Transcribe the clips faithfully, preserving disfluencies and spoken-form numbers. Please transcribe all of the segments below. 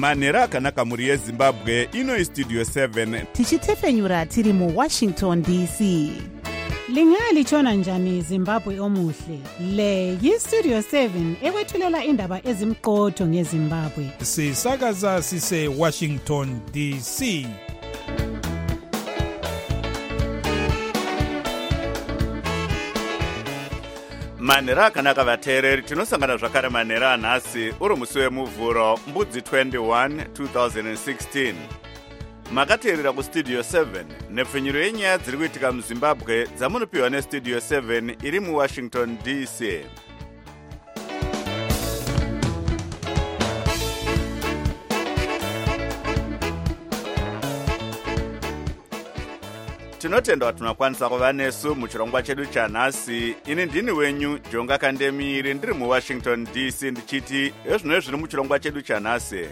manhero akanaka muri yezimbabwe. Ino istudio seven tichitefenyura tiri mu Washington D C. Lingalitshona njani Zimbabwe omuhle? Le yistudio seven ekwethulela indaba ezimqotho ngeZimbabwe. Sisakaza sise Washington D C. manhero akanaka vateereri, tinosangana zvakare manhero anhasi uri musi wemuvhuro mbudzi twenty-one twenty sixteen. Makateerera kustudio seven nepfenyuro yenyaya dziri kuitika muZimbabwe dzamunopiwa nestudio seven iri muWashington D C. Tinotenda kuti tunakwanisa kuva nesu muchirongwa chedu chanhasi. Ini ndini wenyu Jonga Kandemiri ndiri muWashington D C ndichiti ezvino zviri muchirongwa chedu chanhasi.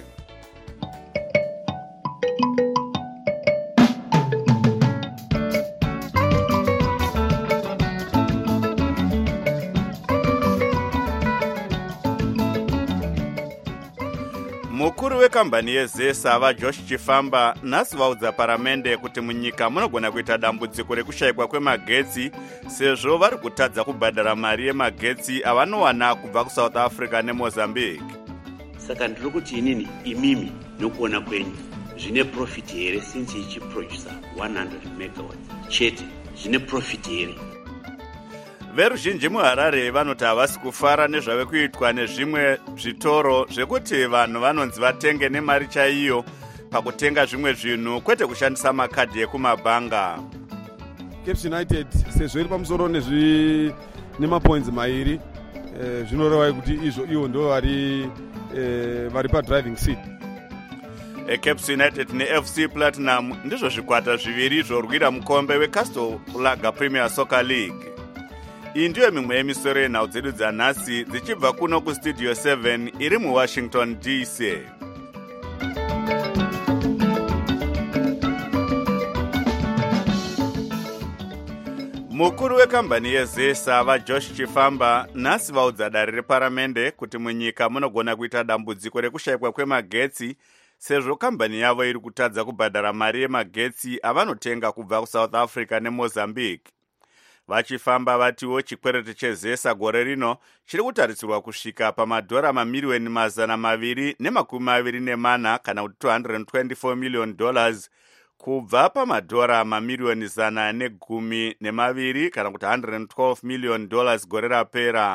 Mukuru wekambani yeZesa vaJosh Chifamba nhasi vaudza paramende kuti munyika munogona kuita dambudziko rekushayikwa kwemagetsi sezvo vari kutadza kubhadhara mari yemagetsi avanowana kubva kuSouth Africa neMozambique. Saka ndiri kuti inini imimi nokuona kwenyu zvine profit here since ichiproducer one hundred megawatts chete zvine profit here. Veruzhinji muHarare vanoti havasi kufara nezvave kuitwa nezvimwe zvitoro zvekuti vanhu vanonzi vatenge nemari chaiyo pakutenga zvimwe zvinhu kwete kushandisa makadhi ekumabhanga. Cape United sezvo iri pamusoro nezvi nemapoints mairi eh, zvinoreva kuti izvo ivo ndo vari eh, vari padriving seat. eCape United neF C Platinum ndizvo zvikwata zviviri zvorwira mukombe weCastle Lager Premier Soccer League. Iyi ndiyo mimwe yemisoro yenhau dzedu dzanhasi dzichibva kuno kustudio seven iri muWashington D C. Mukuru wekambani yeZesa vaJosh Chifamba nhasi vaudza dare reparamende kuti munyika munogona kuita dambudziko rekushayikwa kwemagetsi sezvo kambani yavo iri kutadza kubhadhara mari yemagetsi avanotenga kubva kuSouth Africa neMozambique. Vachifamba vatiwo chikwereti cheZesa gore rino chiri kutarisirwa kusvika pamadhora mamiliyoni mazana maviri nemakumi maviri nemana kana kuti two hundred twenty-four million dollars kubva pamadhora mamiliyoni zana negumi nemaviri kana kuti one hundred twelve million dollars gore rapera.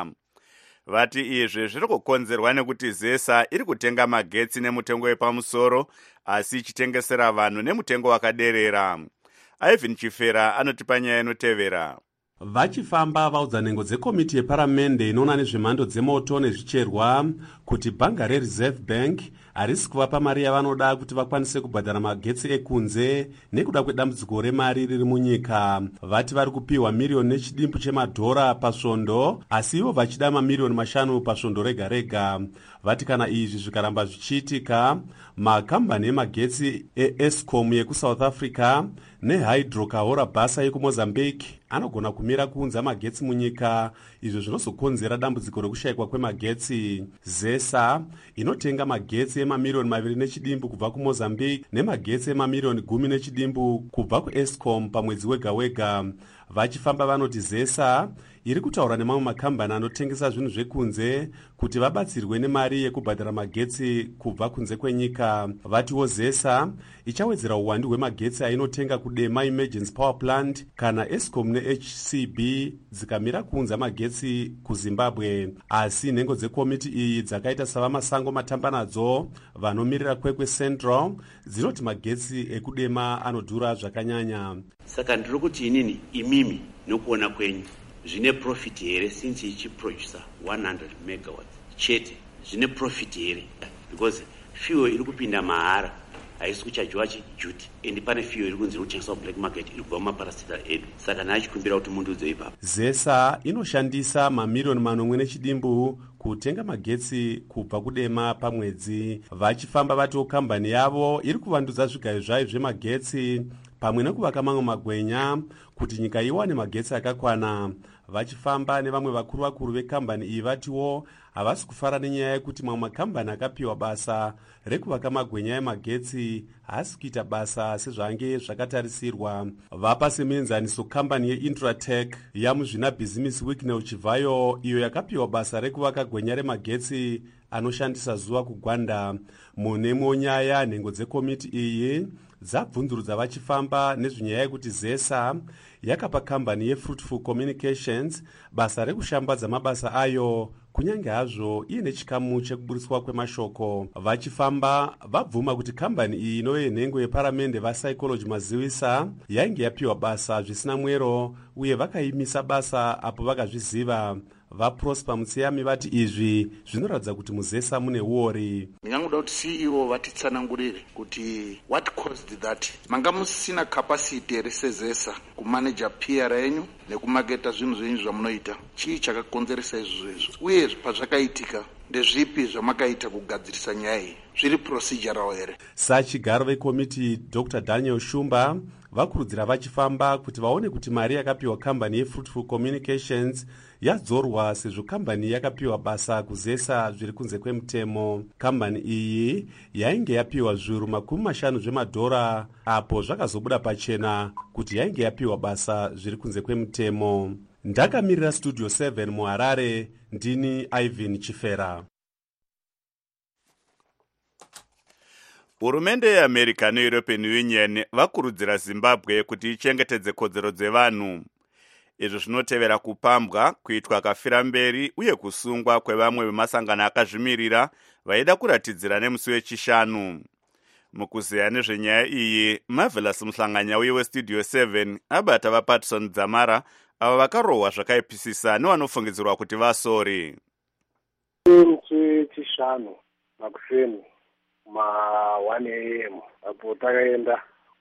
Vati izvi zviri kukonzerwa nekuti ZESA iri kutenga magetsi nemutengo wepamusoro asi ichitengesera vanhu nemutengo wakaderera. Ivan Chifera anotipa nyaya inotevera. Vachifamba vaudza nhengo dzekomiti yeparamende inoona nezvemhando dzemoto nezvicherwa kuti bhanga reReserve Bank harisi kuvapa mari yavanoda kuti vakwanise kubhadhara magetsi ekunze nekuda kwedambudziko remari riri munyika. Vati vari kupiwa miriyoni nechidimbu chemadhora pasvondo asi ivo vachida mamiliyoni mashanu pasvondo rega rega. Vati kana izvi zvikaramba zvichiitika, makambani emagetsi eEscom yekuSouth Africa neHydrocahora Basa yekuMozambique anogona kumira kuunza magetsi munyika, izvo zvinozokonzera dambudziko rekushayikwa kwemagetsi. ZESA inotenga magetsi emamiliyoni maviri nechidimbu kubva kuMozambique nemagetsi emamiliyoni gumi nechidimbu kubva kuEscom pamwedzi wega wega. Vachifamba vanoti ZESA iri kutaura nemamwe makambani anotengesa zvinhu zvekunze kuti vabatsirwe nemari yekubhadhara magetsi kubva kunze kwenyika. Vatiwo ZESA ichawedzera uwandu hwemagetsi ainotenga kudema Emergency Power Plant kana Escom neH C B dzikamira kuunza magetsi kuZimbabwe. Asi nhengo dzekomiti iyi dzakaita savamasango matamba nadzo vanomirira kwekwe Central dzinoti magetsi ekudema anodhura zvakanyanya. Saka ndiri kuti inini imimi nokuona kwenyu zvine profit here since ichiproducer one hundred megawatts chete zvine profit here because fuel iri kupinda mahara haisi kuchajiwa chijuti endi pane fuel iri kunzi kuchengeswa black market iri kubva mumaparasita edu. Saka nachikumbira kuti mundudzo ipapo. ZESA inoshandisa mamiliyoni manomwe nechidimbu kutenga magetsi kubva kudema pamwedzi. Vachifamba vatiwo kambani yavo iri kuvandudza zvigayo zvayo zvemagetsi pamwe nekuvaka mamwe magwenya kuti nyika iwane magetsi akakwana. Vachifamba nevamwe vakuru vakuru vekambani iyi vatiwo havasi kufara nenyaya yekuti mamwe makambani akapiwa basa rekuvaka magwenya emagetsi haasi kuita basa sezvange zvakatarisirwa. Vapa semenzaniso kambani yeIntratech yamuzvina Business Week neuchibvayo, iyo yakapiwa basa rekuvaka gwenya remagetsi anoshandisa zuva kugwanda. Munemwe nyaya nhengo dzekomiti iyi dzabvunzurudza vachifamba nezvenyaya yekuti zesa yakapa kambani yeFruitful Communications basa rekushambadza mabasa ayo kunyange hazvo iine chikamu chekuburiswa kwemashoko. Vachifamba vabvuma kuti kambani iyi inove yenhengo yeparamende vaPsychology Mazivisa yainge yapiwa basa zvisina mwero uye vakaimisa basa apo vakazviziva. VaProsper Mutsiyami vati izvi zvinoratidza kuti muzesa mune uori. Ndingangoda kuti C E O vatitsanangurire kuti what caused that. Manga musina capacity here sezesa kumanager P R yenyu nekumaketa zvinhu zvenyu zvamunoita. Chii chakakonzeresa izvo izvo? Uye pazvakaitika ndezvipi zvamakaita kugadzirisa nyaya iyi? Zviri procedural here? Sachigaro vekomiti Doctor Daniel Shumba vakurudzira vachifamba kuti vaone kuti mari yakapiwa kambani yeFruitful Communications yadzorwa sezvo kambani yakapiwa basa kuzesa zviri kunze kwemutemo. Kambani iyi yainge yapiwa zviuru makumi mashanu zvemadhora apo zvakazobuda pachena kuti yainge yapiwa basa zviri kunze kwemutemo. Ndakamirira Studio seven muHarare, ndini Ivan Chifera. Hurumende yeAmerica neEuropean Union vakurudzira Zimbabwe kuti ichengetedze kodzero dzevanhu. Izvo zvinotevera kupambwa, kuitwa kafira mberi uye kusungwa kwevamwe vemasangano akazvimirira vaida kuratidzira nemusi wechishanu. Mukuzeya nezvenyaya iyi, Marvelous Muhlanganya uye weStudio seven abata vaPatson Dzamara ava vakarohwa zvakaipisisa nevanofungidzirwa kuti vasori. Musi wechishanu makuseni ma one a m apo takaenda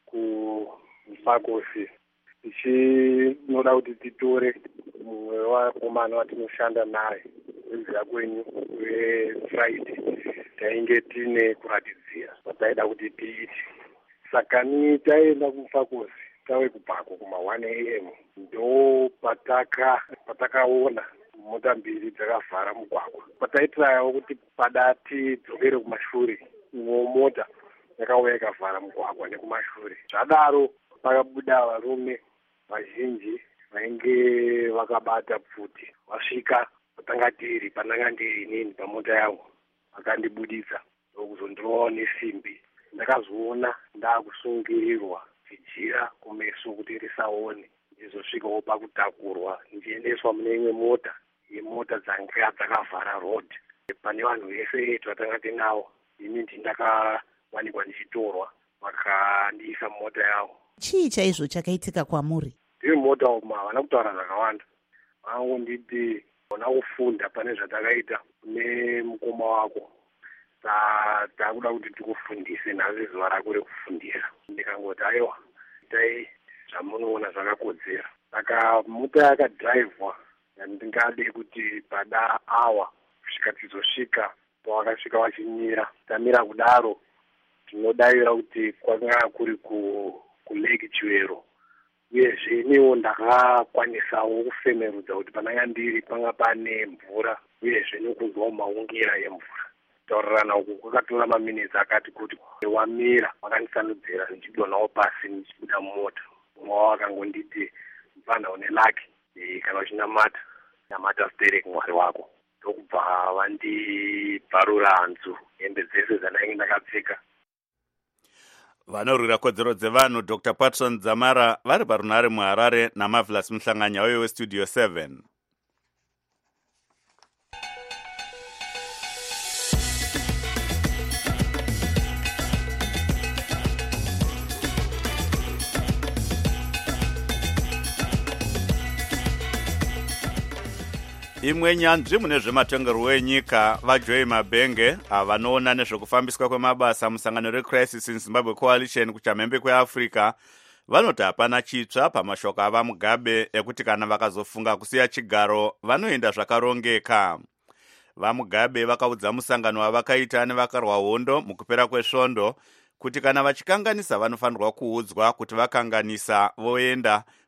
kuMfakosi tichinoda kuti titore mumwe wakomana watinoshanda naye wezira kwenyu weFriday tainge tine kuratidzira pataida kuti tiiti. Saka ni taenda kuMfakosi tawe kupako kuma one a m ndo pataka patakaona mota mbiri dzakavhara mugwagwa. Pataitirawo kuti padati dzokere kumashure mota yakauya ikavhara mugwagwa nekumashure. Zvadaro pakabuda varume vazhinji vainge vakabata pfuti. Vasvika patanga tiri pandanga ndiri inini pamota yangu vakandibudisa ndokuzondirovawo nesimbi. Ndakazoona ndaakusungirirwa chijira kumeso kuti risaone ndizosvikawo pakutakurwa ndichiendeswa mune imwe mota yemota dzanga dzakavhara road. Pane vanhu vese eight vatanga tinawo ini ndindakawanikwa ndichitorwa vakandiisa mumota yavo. Chii chaizvo chakaitika kwamuri? Ndiri mota uma havana kutaura zvakawanda, vangonditi ona kufunda pane zvatakaita kune mukoma wako takuda kuti tikufundise nhasi zuva rako rekufundisa. Ndikangoti aiwa itai zvamunoona zvakakodzera. Saka mota yakadhiraivhwa ndingade kuti pada awa kusvika tizosvika pawakasvika wachimira. Tamira kudaro tinodavira kuti kwanga kuri ku kuleki Chiwero, uyezve iniwo ndakakwanisawo kufemerudza kuti pananga ndiri panga pane mvura uyezve nekunzwawo maungira emvura. Taurirana uku kwakatora maminitsi akati kuti wamira wakandisanudzira ndichidonawo pasi ndichibuda mumota. Umwe wavo akangonditi mfana une laki kana uchinamata namata Stereki mwari wako. Ndokubva vandibvarura hanzu hembe dzese dzandange ndakapfeka. Vanorwira kodzero dzevanhu Doctor Patson Dzamara vari parunhare muHarare naMarvelous Muhlanganya uye weStudio seven. Imwe nyanzvi mune zvematongerwo enyika vaJoy Mabenge avanoona nezvekufambiswa kwemabasa musangano reCrisis in Zimbabwe Coalition kuchamhembe kweAfrica vanoti hapana chitsva pamashoko ava Mugabe ekuti kana vakazofunga kusiya chigaro vanoenda zvakarongeka. VaMugabe vakaudza musangano wavakaita nevakarwa hondo mukupera kwesvondo kuti kana vachikanganisa vanofanirwa kuudzwa kuti vakanganisa voenda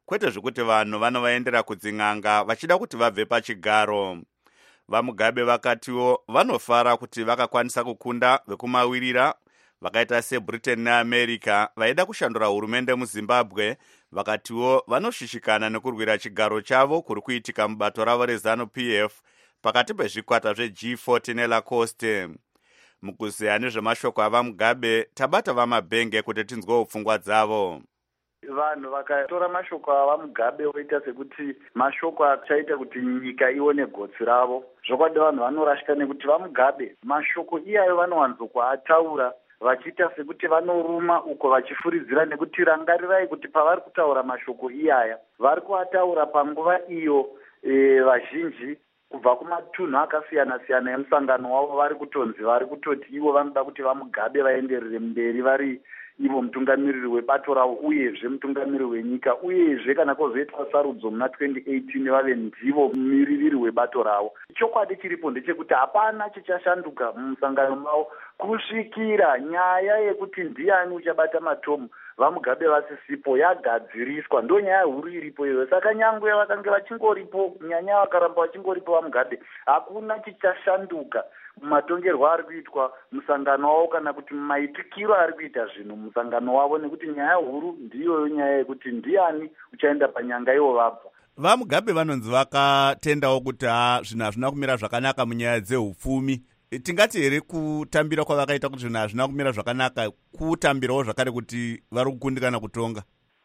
kwete zvekuti vanhu vanovaendera kudzin'anga vachida kuti vabve pachigaro. VaMugabe vakatiwo vanofara kuti vakakwanisa kukunda vekumawirira vakaita seBritain neAmerica vaida kushandura hurumende muZimbabwe. Vakatiwo vanoshishikana nekurwira chigaro chavo kuri kuitika mubato ravo reZANU-P F pakati pezvikwata zveG forty neLacoste. Mukuzeya nezvemashoko avaMugabe, tabata vaMabhenge kuti tinzwewo pfungwa dzavo. Vanhu vakatora mashoko avaMugabe voita sekuti mashoko achaita kuti nyika ione gotsi ravo. Zvokwadi vanhu vanorashika nekuti vaMugabe mashoko iyayo vanowanzokuataura vachiita sekuti vanoruma uko vachifuridzira, nekuti rangarirai kuti pavari kutaura mashoko iyaya vari kuataura panguva iyo e, vazhinji kubva kumatunhu akasiyana-siyana emusangano wavo vari kutonzi vari kutoti ivo vanoda kuti vaMugabe vaenderere mberi vari ivo mutungamiriri webato ravo uyezve mutungamiriri wenyika, uyezve kana kwozoitwa sarudzo muna twenty eighteen vave ndivo mumiririri webato ravo. Chokwadi chiripo ndechekuti hapana chichashanduka mumusangano mavo kusvikira nyaya yekuti ndiani uchabata matomu vaMugabe vasisipo yagadziriswa. Ndo nyaya huru iripo iyoyo. Saka nyangwe vakange vachingoripo, nyanya vakaramba vachingoripo vaMugabe, hakuna chichashanduka mumatongerwo ari kuitwa musangano wavo kana kuti mumaitikiro ari kuita zvinhu musangano wavo, nekuti nyaya huru ndiyoyo nyaya yekuti ndiani uchaenda panyanga ivo vabva. VaMugabe vanonzi vakatendawo kuti ha zvinhu hazvina kumira zvakanaka munyaya dzeupfumi. Tingati here kutambira kwavakaita kuti zvinhu hazvina kumira zvakanaka kutambirawo zvakare kuti vari kukundikana kutonga?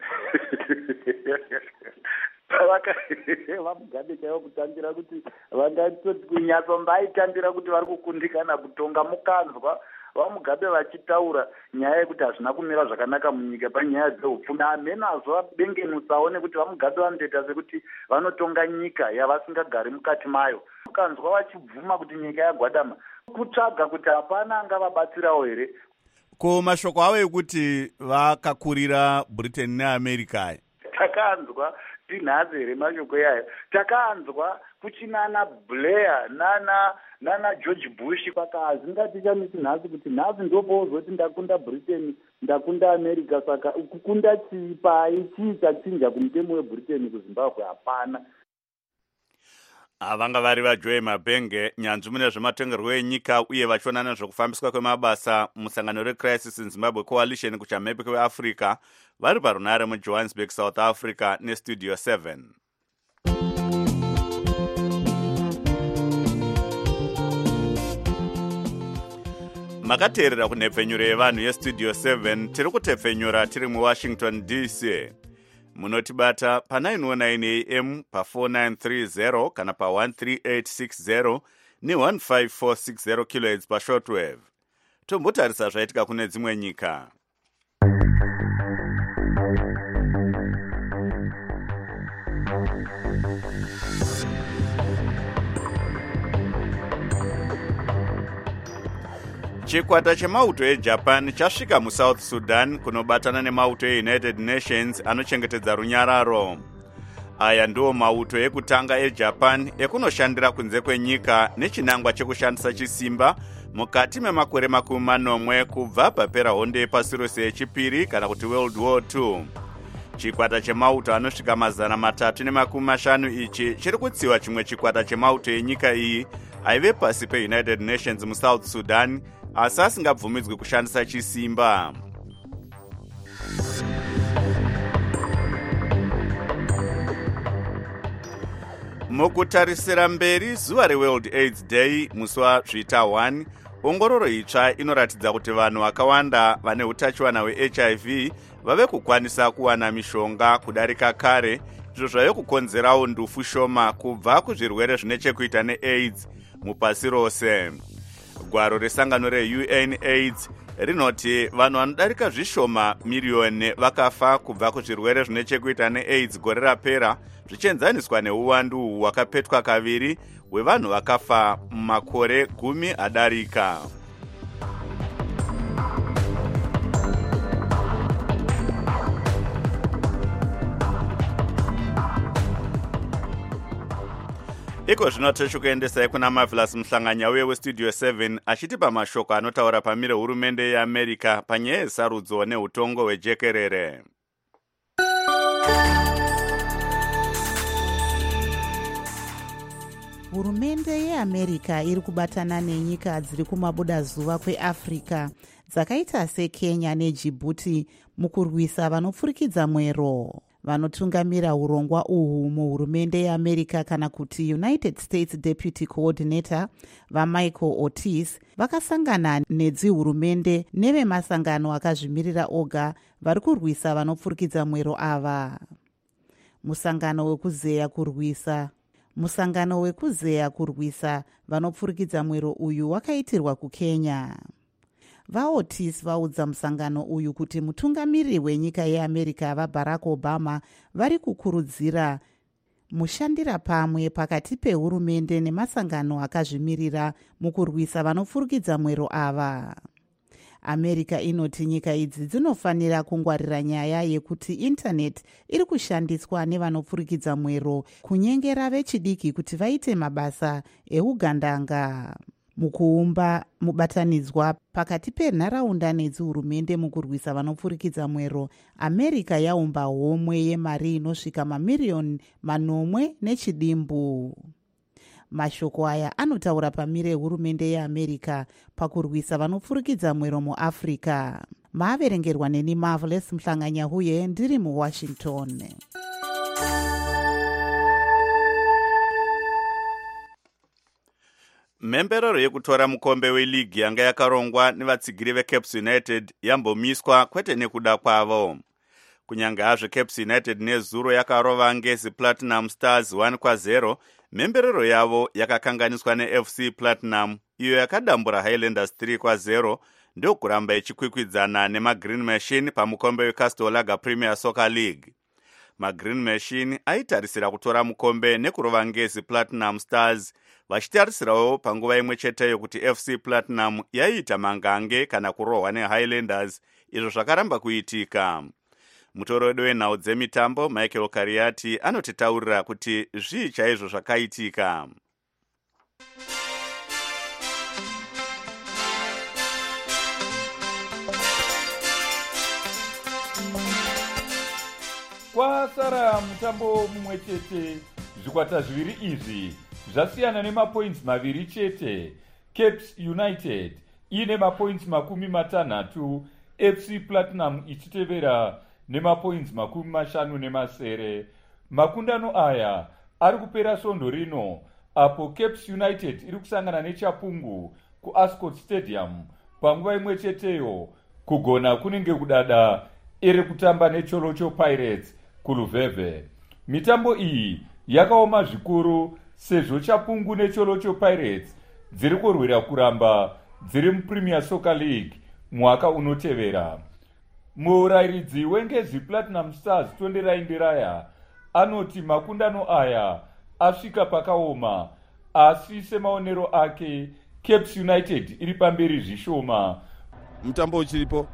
VaMugabe chaivo kutambira kuti vangatoti kunyatsombaitambira kuti vari kukundikana kutonga. Mukanzwa vaMugabe vachitaura nyaya yekuti hazvina kumira zvakanaka munyika panyaya dzeupfumi, hamenazvo vabengenusawo nekuti vaMugabe vanotoita sekuti vanotonga nyika yavasingagari mukati mayo. Mukanzwa vachibvuma kuti nyika yagwadama, kutsvaga kuti hapana angavabatsirawo here. Ko mashoko avo ekuti vakakurira Britain neAmerica aya takanzwa tinhazi here mashoko yayo? Takanzwa kuchinana Blair nana nana George Bush kwakazi ngatichamisi nhasi kuti nhasi ndopozoti ndakunda Britain ndakunda America, saka kukunda chipai chii chachinja kumutemo weBritain kuZimbabwe? Hapana. Vanga vari vaJoe Mabhenge, nyanzvi mune zvematongerwo enyika uye vachionana nezvokufambiswa kwemabasa musangano reCrisis in Zimbabwe Coalition kuchamhepo kweAfrica, vari parunare muJohannesburg, South Africa neStudio seven. Makateerera kunhepfenyuro yevanhu yeStudio seven, tiri kutepfenyura tiri muWashington D C. Munotibata pa nine oh nine A M, pa four nine three zero kana pa one three eight six zero ni one five four six zero kilohertz pa shortwave. Tombotarisa zvaitika kune dzimwe nyika. Chikwata chemauto eJapan chasvika muSouth Sudan kunobatana nemauto eUnited Nations anochengetedza runyararo. Aya ndiwo mauto ekutanga eJapan ekunoshandira kunze kwenyika nechinangwa chekushandisa chisimba mukati memakore makumi manomwe kubva papera hondo yepasi rose yechipiri kana kuti World War two. Chikwata chemauto anosvika mazana matatu nemakumi mashanu ichi chiri kutsiwa chimwe chikwata chemauto enyika iyi aive pasi peUnited Nations muSouth Sudan, asi asingabvumidzwi kushandisa chisimba. Mukutarisira mberi zuva reWorld AIDS Day musi wazvita one, ongororo itsva inoratidza kuti vanhu vakawanda vane utachiwana hweH I V vave kukwanisa kuwana mishonga kudarika kare, izvo zvave kukonzerawo ndufu shoma kubva kuzvirwere zvine chekuita neAIDS mupasi rose. Gwaro resangano reU N AIDS rinoti vanhu vanodarika zvishoma miriyoni vakafa kubva kuzvirwere zvine chekuita neAIDS gore rapera, zvichienzaniswa neuwandu hwakapetwa kaviri hwevanhu vakafa mumakore gumi adarika. Iko zvino tichikuendesai kuna Marvelous Mhlanganya uye weStudio seven achitipa mashoko anotaura pamire hurumende yeAmerica panyaya yesarudzo neutongo hwejekerere. hurumende yeamerica iri kubatana nenyika dziri kumabudazuva kweafrica dzakaita sekenya nejibhuti mukurwisa vanopfurikidza mwero. Vanotungamira urongwa uhu muhurumende yeamerica kana kuti United States Deputy Coordinator vaMichael Ortiz vakasangana nedzihurumende nevemasangano akazvimirira oga vari kurwisa vanopfurikidza mwero ava. Musangano wekuzeya kurwisa Musangano wekuzeya kurwisa vanopfurikidza mwero uyu wakaitirwa kuKenya. VaOtis vaudza musangano uyu kuti mutungamiri wenyika yeAmerica vaBarack Obama vari kukurudzira mushandira pamwe pakati pehurumende nemasangano akazvimirira mukurwisa vanopfurikidza mwero ava. America inoti nyika idzi dzinofanira kungwarira nyaya yekuti internet iri kushandiswa nevanopfurikidza mwero kunyengera vechidiki kuti vaite mabasa eugandanga. Mukuumba mubatanidzwa pakati penharaunda nedzihurumende mukurwisa vanopfurikidza mwero, America yaumba homwe yemari inosvika mamiriyoni manomwe nechidimbu. Mashoko aya anotaura pamire hurumende yeAmerica pakurwisa vanopfurikidza mwero muAfrica. Maaverengerwa neni Marvelous Mhlanganyahuye ndiri muWashington. Mhemberero yekutora mukombe weligi yanga yakarongwa nevatsigiri veCaps United yambomiswa kwete nekuda kwavo. Kunyanga hazvo Caps United nezuro yakarova Ngezi Platinum Stars one kwa zero, mhemberero yavo yakakanganiswa neF C Platinum iyo yakadambura Highlanders three kwa zero, ndokuramba ichikwikwidzana nemaGreen Machine pamukombe weCastle Lager Premier Soccer League. MaGreen Machine aitarisira kutora mukombe nekurova Ngezi Platinum Stars, vachitarisirawo panguva imwe cheteyo kuti F C Platinum yaita mangange kana kurohwa neHighlanders, izvo zvakaramba kuitika. Mutorodo wenhau dzemitambo Michael Kariati anotitaurira kuti zvii chaizvo zvakaitika. Kwasara mutambo mumwe chete, zvikwata zviviri izvi zvasiyana nemapoints maviri chete. Caps United ine mapoints makumi matanhatu, F C Platinum ichitevera nemapoints makumi mashanu nemasere. Makundano aya ari kupera svondo rino apo Caps United iri kusangana neChapungu kuAscot Stadium panguva imwe cheteyo. Kugona kunenge kudada iri kutamba neCholocho Pirates kuLuveve. Mitambo iyi yakaoma zvikuru sezvo Chapungu neCholocho Pirates dziri kurwira kuramba dziri muPremier Soccer League mwaka unotevera. Murairidzi weNgezi Platinum Stars Tondera Indiraya anoti makundano aya asvika pakaoma, asi semaonero ake Caps United iri pamberi zvishoma. Mutambo uchiripo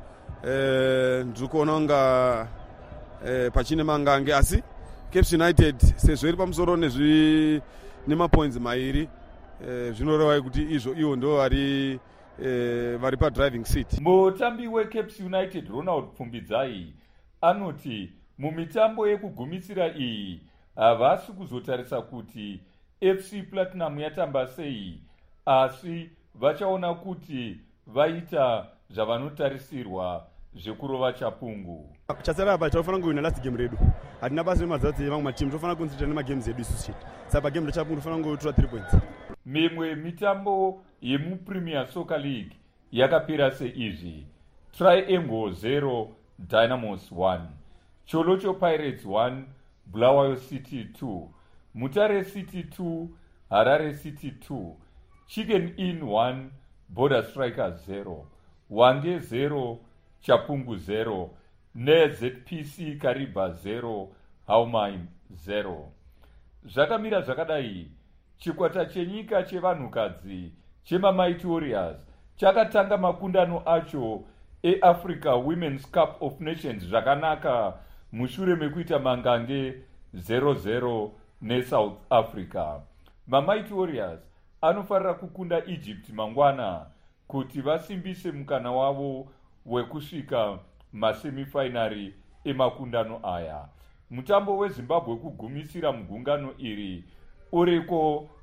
eh ndikuona unga eh pachine mangange, asi Caps United sezvo iri pamusoro nezvi nemapoints mairi eh zvinoreva kuti izvo iwo ndo vari eh vari pa driving seat. Mutambi weCaps United Ronald Pfumbidzai anoti mumitambo yekugumisira iyi havasi kuzotarisa kuti F C Platinum yatamba sei, asi vachaona kuti vaita zvavanotarisirwa zvekurova Chapungu. Chasara apa tinofanira kuwina last game redu. Hatina basi nemadzatsi evamwe matimu, tinofanira kunzita nemagames edu isusu chete. Saka game reChapungu tinofanira kutora three points. Mimwe mitambo yemuPremier Soccer League yakapera seizvi: Triangle zero, Dynamos one, Cholocho Pirates one, Bulawayo City two, Mutare City two, Harare City two, Chicken Inn one, Border Strikers zero, Wange zero, Chapungu zero, neZ P C Kariba zero, Haumain zero. Zvakamira zvakadai, chikwata chenyika chevanhukadzi chemaMighty Warriors chakatanga makundano acho eAfrica Women's Cup of Nations zvakanaka mushure mekuita mangange zero zero neSouth Africa. MaMighty Warriors anofarira kukunda Egypt mangwana kuti vasimbise mukana wavo wekusvika masemifinari emakundano aya. Mutambo weZimbabwe kugumisira mugungano iri uriko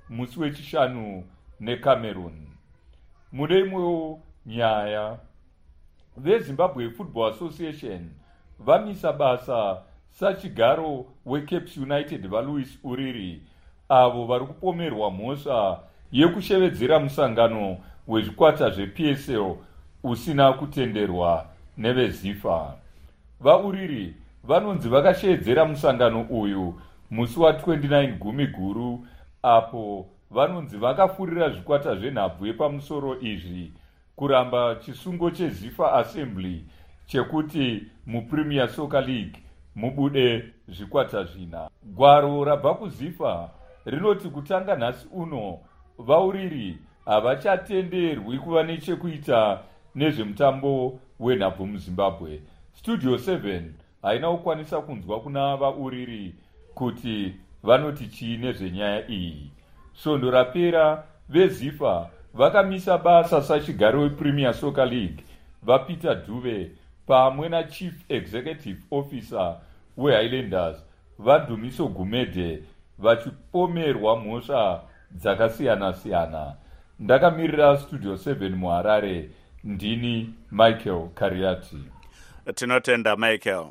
musi wechishanu necameroon. Mune imwewo nyaya, vezimbabwe football association vamisa basa sachigaro weCapes United vaLouis Uriri, avo vari kupomerwa mhosva yekushevedzera musangano wezvikwata zveP S L usina kutenderwa neveZIFA. VaUriri vanonzi vakashevedzera musangano uyu musi wa29 gumi guru, apo vanonzi vakafurira zvikwata zvenhabvu yepamusoro izvi kuramba chisungo cheZIFA Assembly chekuti muPremier Soccer League mubude zvikwata zvina. Gwaro rabva kuZIFA rinoti kutanga nhasi uno VaUriri havachatenderwi kuva nechekuita nezvemutambo wenhabvu muZimbabwe. Studio seven haina kukwanisa kunzwa kuna VaUriri kuti vanoti chii nezvenyaya iyi. Svondo rapera veZIFA vakamisa basa sachigaro wePremier Soccer League vaPeter Dube pamwe naChief Executive Officer weHighlanders vaDumiso Gumede vachipomerwa mhosva dzakasiyana-siyana. Ndakamirira Studio seven muHarare, ndini Michael Kariati. Tinotenda Michael.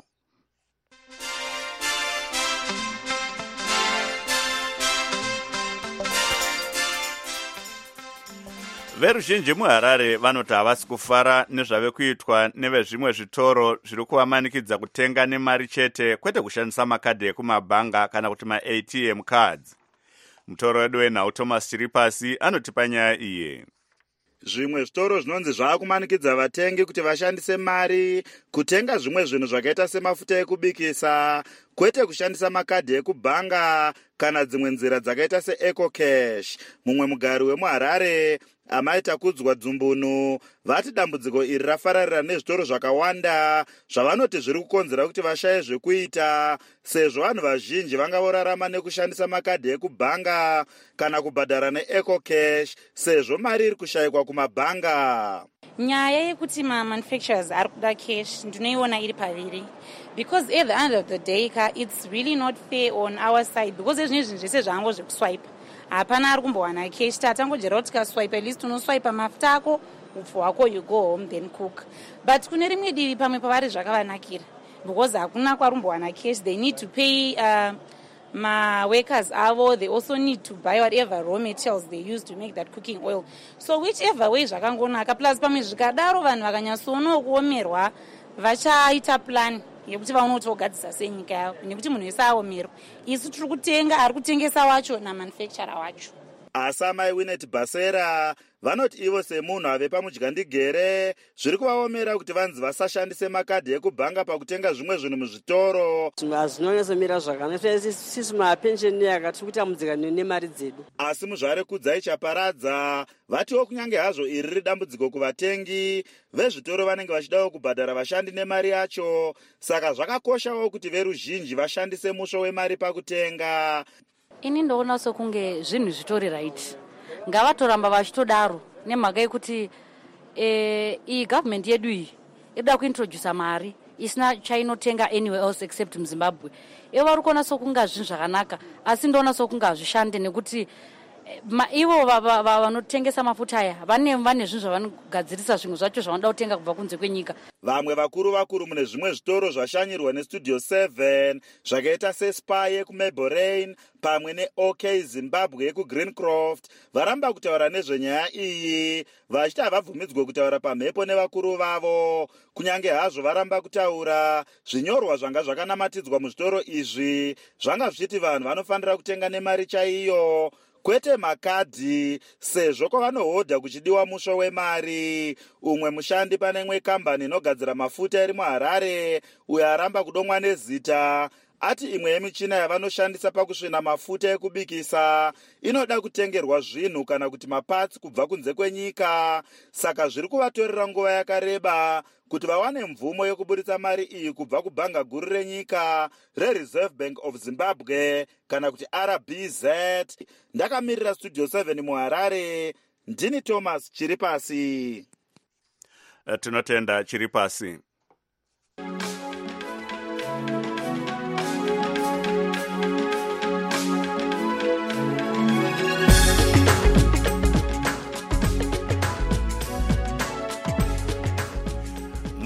Veruzhinji muHarare vanoti havasi kufara nezvave kuitwa nevezvimwe zvitoro zviri kuvamanikidza kutenga nemari chete, kwete kushandisa makadhi ekumabhanga kana kuti ma-A T M cards. Mutoro wedu wenhau Thomas Chiripasi anotipa nyaya iye. Zvimwe zvitoro zvinonzi zvaakumanikidza vatengi kuti vashandise mari kutenga zvimwe zvinhu zvakaita semafuta ekubikisa, kwete kushandisa makadhi ekubhanga kana dzimwe nzira dzakaita seEco Cash. Mumwe mugari wemuHarare amaita kudzwa dzumbunu vati dambudziko iri rafararira nezvitoro zvakawanda zvavanoti zviri kukonzera kuti vashaye zvekuita, sezvo vanhu vazhinji vangavorarama nekushandisa makadhi ekubhanga kana kubhadhara neEco Cash sezvo mari iri kushayikwa kumabhanga. Nyaya yekuti ma-manufacturers ari kuda cash ndinoiona iri paviri, because at the end of the day ka it's really not fair on our side, because ezvinhu izvi zvese zvango zvekuswipe hapana ari kumbowana cash. Tatangojera kuti kaswipe at least unoswipe mafuta ako upfu hwako you go home then cook, but kune rimwe divi pamwe pavari zvakavanakira because hakuna kwarumbowana cash. They need to pay uh, ma-workers avo, they also need to buy whatever raw materials they use to make that cooking oil. So whichever way zvakangonaka, plus pamwe zvikadaro vanhu vakanyatsoona kuomerwa vachaita plan yekuti vaunotogadzisa senyika yavo, nekuti munhu wese aomerwa. Isu tiri kutenga ari kutengesa wacho namanufacturer wacho. Asa mai Winnet Basera vanoti ivo semunhu ave pamudyandigere zviri kuvaomera kuti vanzi vasashandise makadhi ekubhanga pakutenga zvimwe zvinhu muzvitoro. Zvinonyatsamira zvakanaka sisi mapensheni akati kutamudzika nemari dzedu. Asi muzvare kudzai chaparadza vatiwo kunyange hazvo iri riri dambudziko kuvatengi, vezvitoro vanenge vachidawo kubhadhara vashandi nemari yacho, saka zvakakoshawo kuti veruzhinji vashandise musho wemari pakutenga. Ini ndoona sokunge zvinhu zvitori right, ngavatoramba vachitodaro nemhaka yekuti eh, iyi government yedu iyi ida kuintroduce mari isina chainotenga anywhere else except muZimbabwe. Ivo vari kuona sokunga zvinhu zvakanaka, asi ndoona sokunga hazvishande nekuti Ma, ivo vanotengesa mafuta aya vane vane zvinhu zvavanogadzirisa zvimwe zvacho zvavanoda kutenga kubva kunze kwenyika. Vamwe vakuru vakuru mune zvimwe zvitoro zvashanyirwa neStudio seven zvakaita seSpa yekuMablerain pamwe neOK Zimbabwe yekuGreencroft varamba kutaura nezvenyaya iyi vachiti havabvumidzwe kutaura pamhepo nevakuru vavo. Kunyange hazvo varamba kutaura, zvinyorwa zvanga zvakanamatidzwa muzvitoro izvi zvanga zvichiti vanhu vanofanira kutenga nemari chaiyo kwete makadhi, sezvo kwavanohodha kuchidiwa musho wemari. Umwe mushandi pane imwe kambani inogadzira mafuta iri muHarare uyo aramba kudomwa nezita ati imwe yemichina yavanoshandisa pakusvina mafuta ekubikisa inoda kutengerwa zvinhu kana kuti mapatsi kubva kunze kwenyika, saka zviri kuvatorera nguva yakareba kuti vawane mvumo yokuburitsa mari iyi kubva kubhanga guru renyika reReserve Bank of Zimbabwe kana kuti R B Z. Ndakamirira Studio seven muHarare, ndini Thomas Chiripasi. Tinotenda Chiripasi.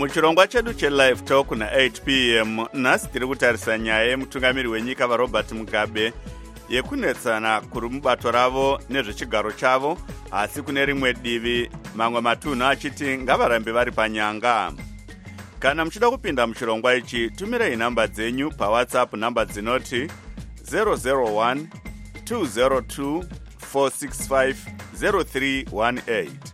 muchirongwa chedu chelive talk na eight p m nhasi tiri kutarisa nyaya yemutungamiri wenyika varobert mugabe yekunetsana kuri mubato ravo nezvechigaro chavo, asi kune rimwe divi mamwe matunhu achiti ngavarambe vari panyanga. Kana muchida kupinda muchirongwa ichi, tumirei nhamba dzenyu pawhatsapp, nhamba dzinoti zero zero one two zero two four six five zero three one eight.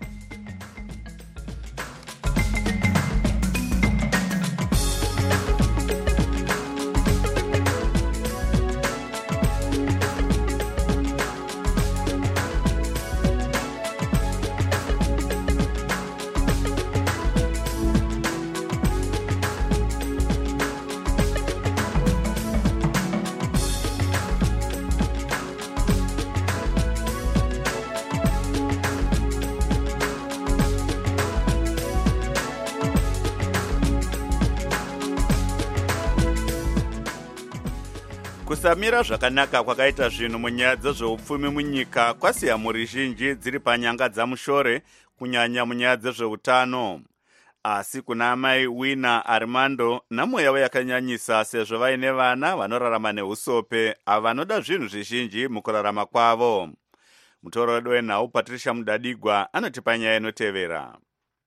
Kusamira zvakanaka kwakaita zvinhu munyaya dzezveupfumi munyika kwasiya mhuri zhinji dziri panyanga dzamushore, kunyanya munyaya dzezveutano. Asi kuna amai Winner Armando nhamo yavo yakanyanyisa, sezvo vaine vana vanorarama neusope avo vanoda zvinhu zvizhinji mukurarama kwavo. Mutorodi wenhau Patricia Mudadigwa anotipa nyaya inotevera.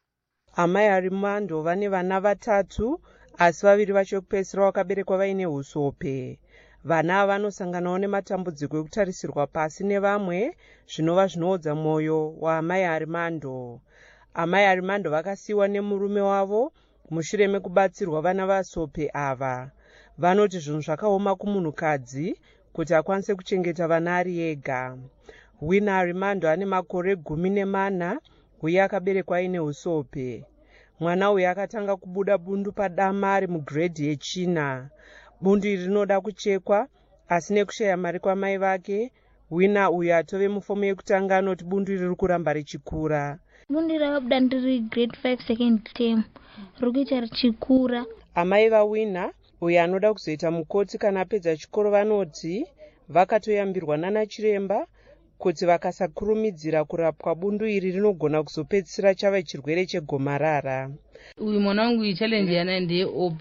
Amai Armando vane vana vatatu, asi vaviri vacho kupedzisira vakaberekwa vaine usope. Vana vanosanganawo nematambudziko ekutarisirwa pasi nevamwe, zvinova zvinoodza mwoyo waamai Armando. Amai Armando vakasiyiwa nemurume wavo mushure mekubatsirwa vana vasope ava. Vanoti zvinhu zvakaoma kumunhukadzi kuti akwanise kuchengeta vana ari ega. Winner Armando ane makore gumi nemana uye akaberekwa aine usope. Mwana uyu akatanga kubuda bundu padama ari mugredhi yechina. Bundu iri rinoda kuchekwa, asi nekushaya mari kwamai vake, Winner uyu atove mufomu yekutanga anoti bundu iri rikuramba richikura. Bundu rakabuda ndiri grade five second term, rikuita richikura. Amai vaWinner uyu anoda kuzoita mukoti kana apedza chikoro vanoti vakatoyambirwa nana chiremba kuti vakasakurumidzira kurapwa bundu iri rinogona kuzopedzisira chava chirwere chegomarara. Uyu mwana wangu challenge yana ndeye op.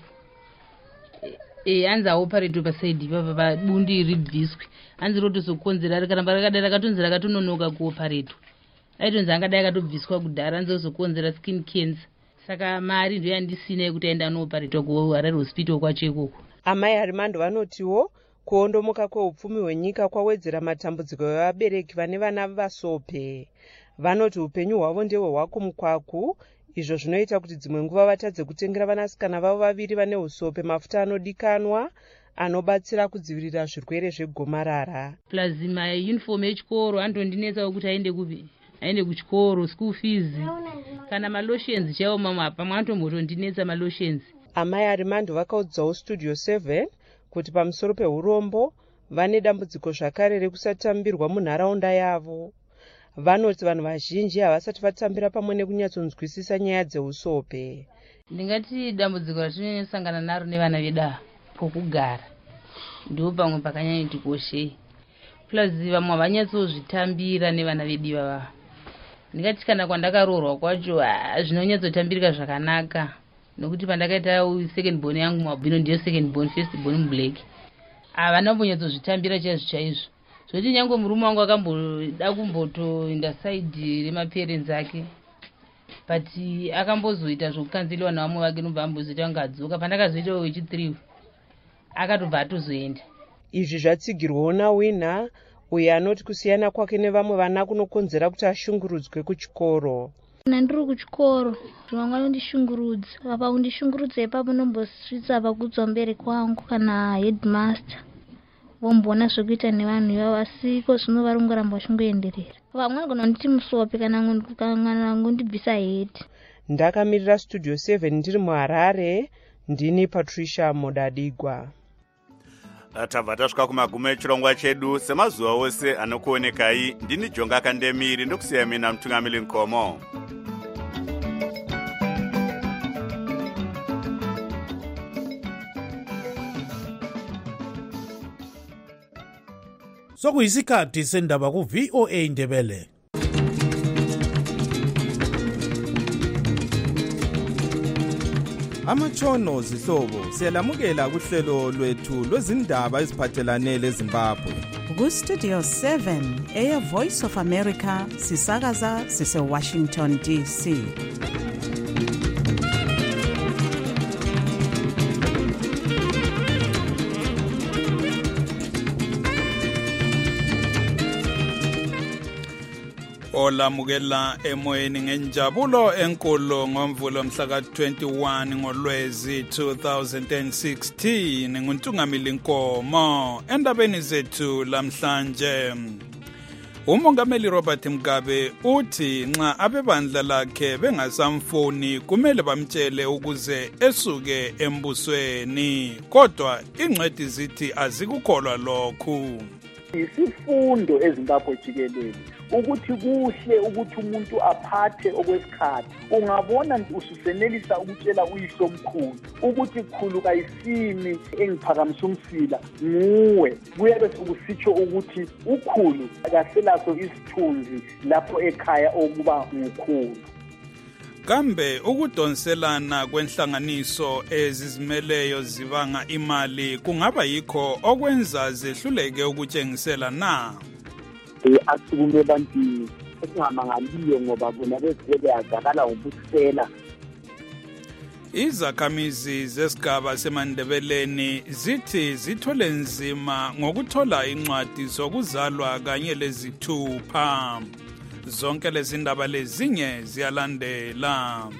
E anza operate pasaidi papa bundu iri bviswe. Anzi rotozokonzera rikaramba rakadai rakatonzi rakatononoka kuoperate. Aitonzi angadai akatobviswa kudhara anzi ozokonzera skin cancer. Saka mari ndiyo yandisina yekuti aenda anooperate kuHarare hospital kwacho ikoko. Amai Armando vanotiwo kuondomoka kweupfumi hwenyika kwawedzera matambudziko evabereki vane vana vasope. Vanoti upenyu hwavo ndehwe hwakumukwaku, izvo zvinoita kuti dzimwe nguva vatadze kutengera vanasikana vavo vaviri vane usope mafuta anodikanwa anobatsira kudzivirira zvirwere zvegomarara. Plazima uniform yechikoro andondinetsawo kuti aende kupi aende kuchikoro, school fees kana malotions chaiwo mama pamwe antombotondinetsa malotions. Amai Armando vakaudzawo Studio seven kuti pamusoro peurombo vane dambudziko zvakare rekusatambirwa munharaunda yavo. Vanoti vanhu vazhinji havasati vatambira pamwe nekunyatsonzwisisa nyaya dzeusope. Ndingati dambudziko ratinosangana naro nevana veda pokugara ndipo pamwe pakanyanya tikoshei. Plus vamwe havanyatsozvitambira nevana vedu ivava. Ndingati kana kwandakaroorwa kwacho zvinonyatsotambirika zvakanaka, nokuti pandakaita second born yangu mabhino ndiyo second born, first born mublack. Havana kumbonyatsozvitambira chaizvo chaizvo. Zvoti nyange murume wangu akamboda kumbotoenda side remaparents ake, but akambozoita zvokukanzeliwa navamwe vake nobva ambozoita kunge adzoka. Pandakazoita wechithree akatobva atozoenda. Izvi zvatsigirwawo naWinner uye anoti kusiyana kwake nevamwe vana kunokonzera kuti ashungurudzwe kuchikoro. Kana ndiri kuchikoro zvimwe ndishungurudza, apa kundishungurudza ipapo nombosvitsa pakudzwa mubereki wangu kana headmaster vomboona zvekuita nevanhu ivavo, asi ko zvino vari kungoramba vachingoenderera. Vamwe vanogona kunditi musope kana kundibvisa heti. Ndakamirira Studio seven ndiri muHarare, ndini Patricia Mudadigwa. Tabva tasvika kumagumo echirongwa chedu. Semazuva ose anokuonekai, ndini Jonga Kandemiri ndokusiya mina mutungamiri Nkomo. Sokuyisikhathi sendaba ku V O A Ndebele. amatshono zihlobo siyalamukela kuhlelo lwethu lwezindaba eziphathelane leZimbabwe. Ku-Studio seven Air Voice of America sisakaza sise-Washington D C. olamukela emoyeni ngenjabulo enkulu ngomvulo mhla ka twenty-one ngoLwezi two thousand sixteen nguntungamili Nkomo. Endabeni zethu lamhlanje, uMongameli Robert Mugabe uthi nxa abebandla lakhe bengasamfuni kumele bamtshele ukuze esuke embusweni, kodwa ingcwethi zithi azikukholwa lokhu. Isifundo eZimbabwe jikelele ukuthi kuhle ukuthi umuntu aphathe okwesikhathi. Ungabona ususenelisa ukutshela uyihlo omkhulu ukuthi khulu kayisimi engiphakamisa umsila nguwe, kuyabe sokusitsho ukuthi ukhulu akaselaso isithunzi lapho ekhaya okuba ngukhulu. Kambe ukudonselana kwenhlanganiso ezizimeleyo zibanga imali kungaba yikho okwenza zehluleke ukutshengisela na? Asukume bantwini esingamangaliyo ngoba bona bezivele yazakala ngobusela. Izakhamizi zesigaba seMandebeleni zithi zithole nzima ngokuthola incwadi zokuzalwa kanye lezithupha. Zonke lezi ndaba lezinye ziyalandela.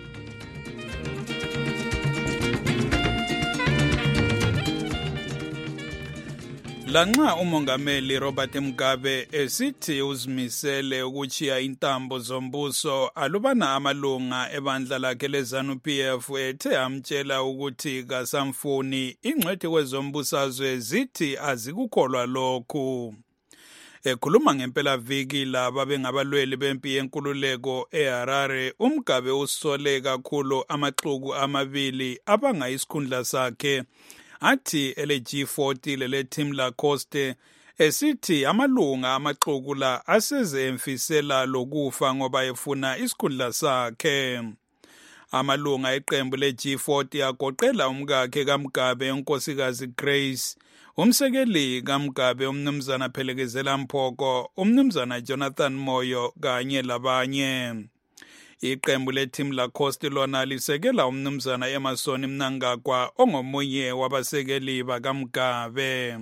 Lanxa uMongameli Robert Mugabe esithi uzimisele ukuchiya intambo zombuso, alubana amalunga ebandla lakhe leZANU P F ethe amtshela ukuthi kasamfuni, ingcwethi kwezombusazwe zithi azikukholwa lokhu. Ekhuluma ngempela viki laba bengabalweli bempi yenkululeko eHarare, uMugabe usole kakhulu amaxuku amabili abanga isikhundla sakhe, athi ele G forty lele Tim Lacoste, esithi amalunga amaxuku la aseze emfisela lokufa ngoba efuna isikhundla sakhe. Amalunga eqembu le G forty agoqela umkakhe kaMugabe unkosikazi Grace, umsekeli kaMugabe umnumzana Phelekezela Mphoko, umnumzana Jonathan Moyo kanye labanye. Iqembu leTim Lacoste lona lisekela umnumzana Emerson Mnangagwa ongomunye wabasekeli bakaMugabe.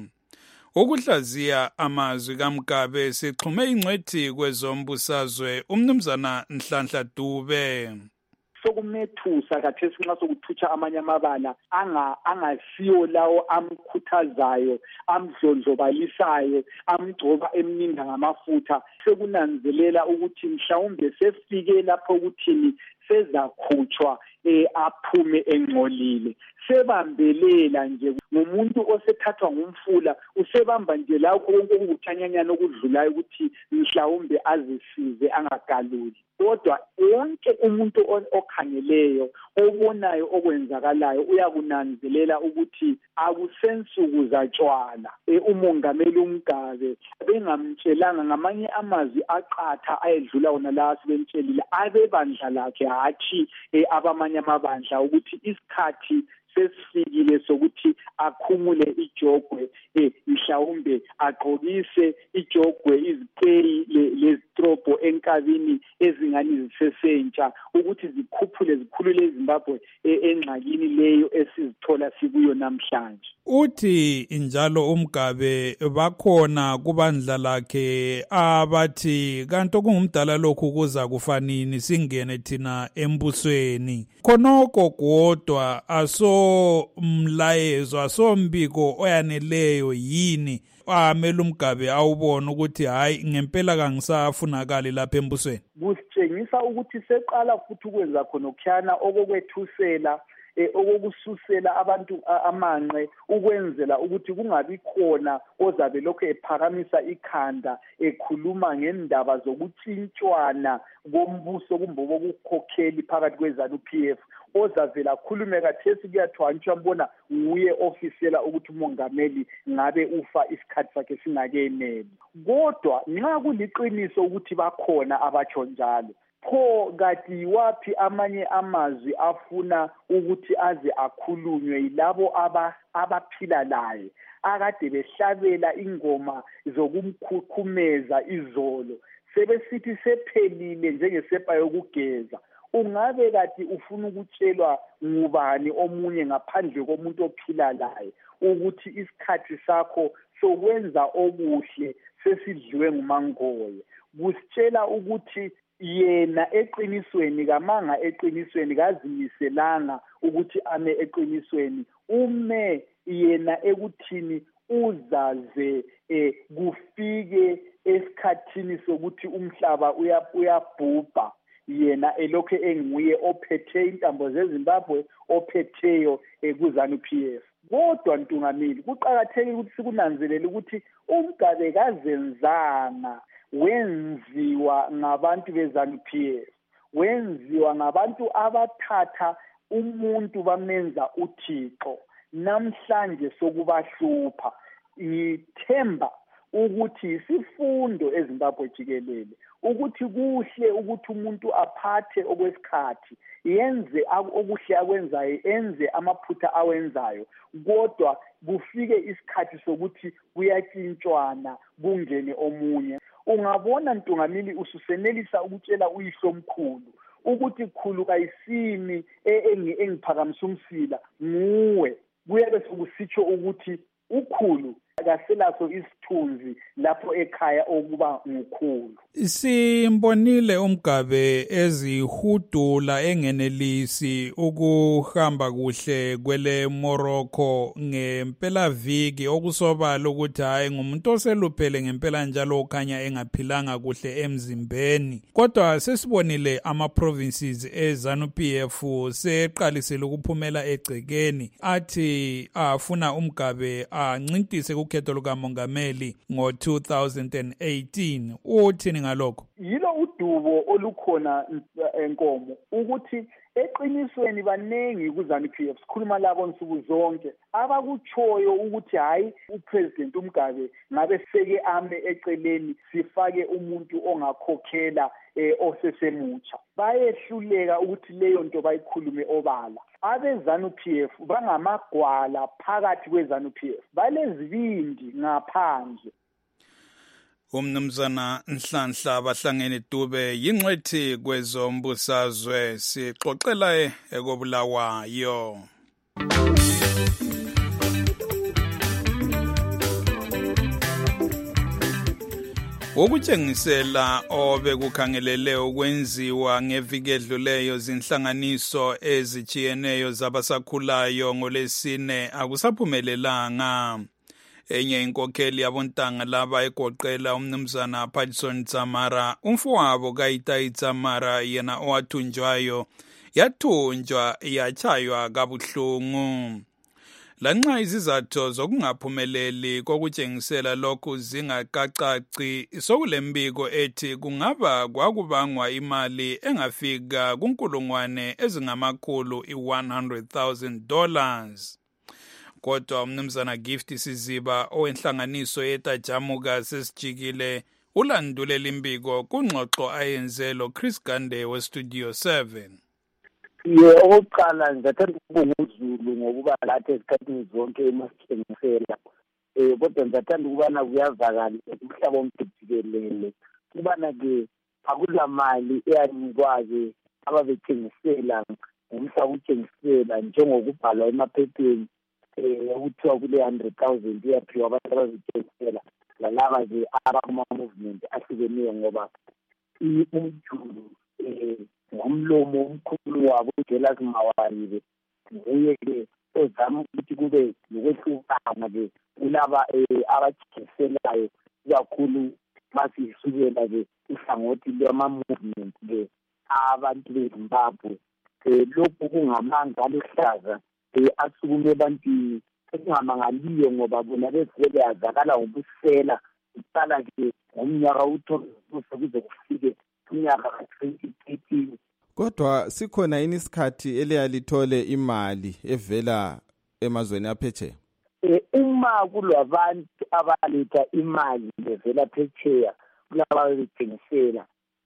Ukuhlaziya amazwi kaMugabe sixhume ingcwethi kwezombusazwe umnumzana Nhlanhla Dube. Sokumethusa kathesi nxa sokuthutsha amanye amabala anga angasiyo lawo amkhuthazayo, amdlondlobalisayo, amgcoba emninda ngamafutha. Sekunanzelela ukuthi mhlawumbe sefike lapho ukuthini sezakhutshwa eh aphume engcolile. Sebambelela nje ngumuntu osethathwa ngumfula, usebamba nje lakho konke ukuthanyanyana okudlulayo ukuthi mhlawumbe azisize angagaluli. Kodwa wonke umuntu okhangeleyo obonayo okwenzakalayo uyakunanzelela ukuthi akusensuku zatshwala. E, uMongameli uMugabe bengamtshelanga ngamanye amazwi aqatha ayedlula wona la asebemtshelile abebandla lakhe hathi e, abamanye amabandla ukuthi isikhathi sesifikile sokuthi akhumule ijogwe, eh mhlawumbe agqokise ijogwe izipeyi lezitropho enkabini ezingani zisesentsha ukuthi zikhuphule zikhulule eZimbabwe engxakini leyo esizithola sikuyo namhlanje. Uthi njalo uMugabe bakhona kubandla lakhe abathi kanti kungumdala lokhu kuza kufanini singene thina embusweni. Khonoko kodwa aso mlayezo asombiko oyaneleyo yini amele uMugabe awubona ukuthi hayi ngempela kangisafunakali lapha embusweni? Kusitshengisa ukuthi seqala futhi ukwenza khona okukhana okokwethusela eh okokususela abantu amanqe ukwenzela ukuthi kungabi khona ozabe lokho ephakamisa ikhanda ekhuluma ngendaba zokuthintshwana kombuso kumbe bokukhokheli phakathi kweZANU P F. Ozavela khulume kathesi kuyathwantsha mbona nguye ofisela ukuthi uMongameli ngabe ufa isikhathi sakhe singakeneli. Kodwa nxa kuliqiniso ukuthi bakhona abatsho njalo, pho kati yiwaphi amanye amazwi afuna ukuthi aze akhulunywe yilabo abaphila laye akade behlabela ingoma zokumkhukhumeza izolo sebesithi sephelile njengesepa yokugeza. Ungabe kati ufuna ukutshelwa ngubani omunye ngaphandle komuntu ophila laye ukuthi isikhathi sakho sokwenza okuhle sesidliwe ngumangoye? Kusitshela ukuthi yena eqinisweni kamanga eqinisweni kazimiselanga ukuthi ame eqinisweni, ume yena ekuthini uzaze eh, kufike esikhathini sokuthi umhlaba uyabhubha yena elokhe enguye ophethe intambo zeZimbabwe ophetheyo kuZANU P F. Kodwa Ntungamili kuqakathekile ukuthi sikunanzelele ukuthi uMgabe kazenzanga, wenziwa ngabantu beZANU P F, wenziwa ngabantu abathatha umuntu bamenza uThixo. Namhlanje sokubahlupha, ngithemba ukuthi isifundo eZimbabwe jikelele ukuthi kuhle ukuthi umuntu aphathe okwesikhathi, yenze okuhle akwenzayo, enze amaphutha awenzayo, kodwa kufike isikhathi sokuthi kuyatshintshwana kungene omunye. Ungabona Ntungamili ususenelisa ukutshela uyihlo omkhulu ukuthi khulu kayisimi engiphakamisa umsila nguwe, kuyabe sokusitsho ukuthi ukhulu akaselaso isithunzi lapho ekhaya okuba ngukhulu. Simbonile uMgabe ezihudula engenelisi ukuhamba kuhle kwele Morocco ngempela viki, okusobala ukuthi hayi ngumuntu oseluphele ngempela njalo okhanya engaphilanga kuhle emzimbeni. Kodwa sesibonile ama provinces eZANU P F seqalisile ukuphumela egcekeni athi afuna uMgabe ancintise ukhetho lukamongameli ngo two thousand eighteen. Uthini ngalokho? Yilo udubo olukhona enkomo ukuthi eqinisweni banengi kuZANU P F, sikhuluma labo nsuku zonke abakuchoyo ukuthi hayi uPresident uMgabe ngabe seke ame eceleni sifake umuntu ongakhokhela eh, osesemutsha. Bayehluleka ukuthi leyo nto bayikhulume obala. AbeZANU P F bangamagwala phakathi kweZANU P F, balezibindi ngaphandle. Umnumzana Nhlanhla Bahlangene Dube yingcwethi kwezombusazwe, sixoxela ekobulawayo. Ukutshengisela obekukhangelele ukwenziwa ngeviki edluleyo zinhlanganiso ezijiyeneyo zabasakhulayo ngolesine akusaphumelelanga. Enye inkokheli yabontanga laba egoqela umnumzana Patson Tsamara, umfowabo kaItai Tsamara yena owathunjwayo, yathunjwa yachaywa kabuhlungu. Lanxa izizathu zokungaphumeleli kokutshengisela lokhu zingakacaci, sokulembiko ethi kungaba kwakubangwa imali engafika kunkulungwane ezingamakhulu i-one hundred thousand dollars. Kodwa umnumzana Gift Siziba owenhlanganiso yetajamuka sesijikile ulandulela imbiko kungxoxo ayenze lo Chris Gande we Studio seven. Ye oqala ngathanda ukubonga uZulu ngokuba lathi esikhathini zonke emasithengisela. Eh kodwa ngathanda ukubana kuyavakala umhlaba omjikelele. Kubana ke akulamali eyanikwazi ababethengisela umhlaba uthengisela njengokubhalwa emaphepheni eh ukuthiwa kule one hundred thousand iyaphiwa abantu abazithengisela lalaba nje abakuma movement ahlukeneyo ngoba umjulu eh ngomlomo omkhulu wabo uJelas Mawaribe nguye ke ozama ukuthi kube lokwehlukana ke kulaba abathengiselayo kakhulu masisukela ke ihlangothi lwama movement ke abantu beZimbabwe. Lokhu kungamanga aluhlaza asukume abantu esingamangaliyo ngoba bona bezele yazakala ngobusela uqala ke ngomnyaka uthokuze kuze kufike unyaka ka twenty eighteen. Kodwa sikhona yini isikhathi eliyalithole imali evela emazweni aphetsheya? Eh uma kulwabantu abaletha imali evela phetsheya kulaba bethengisela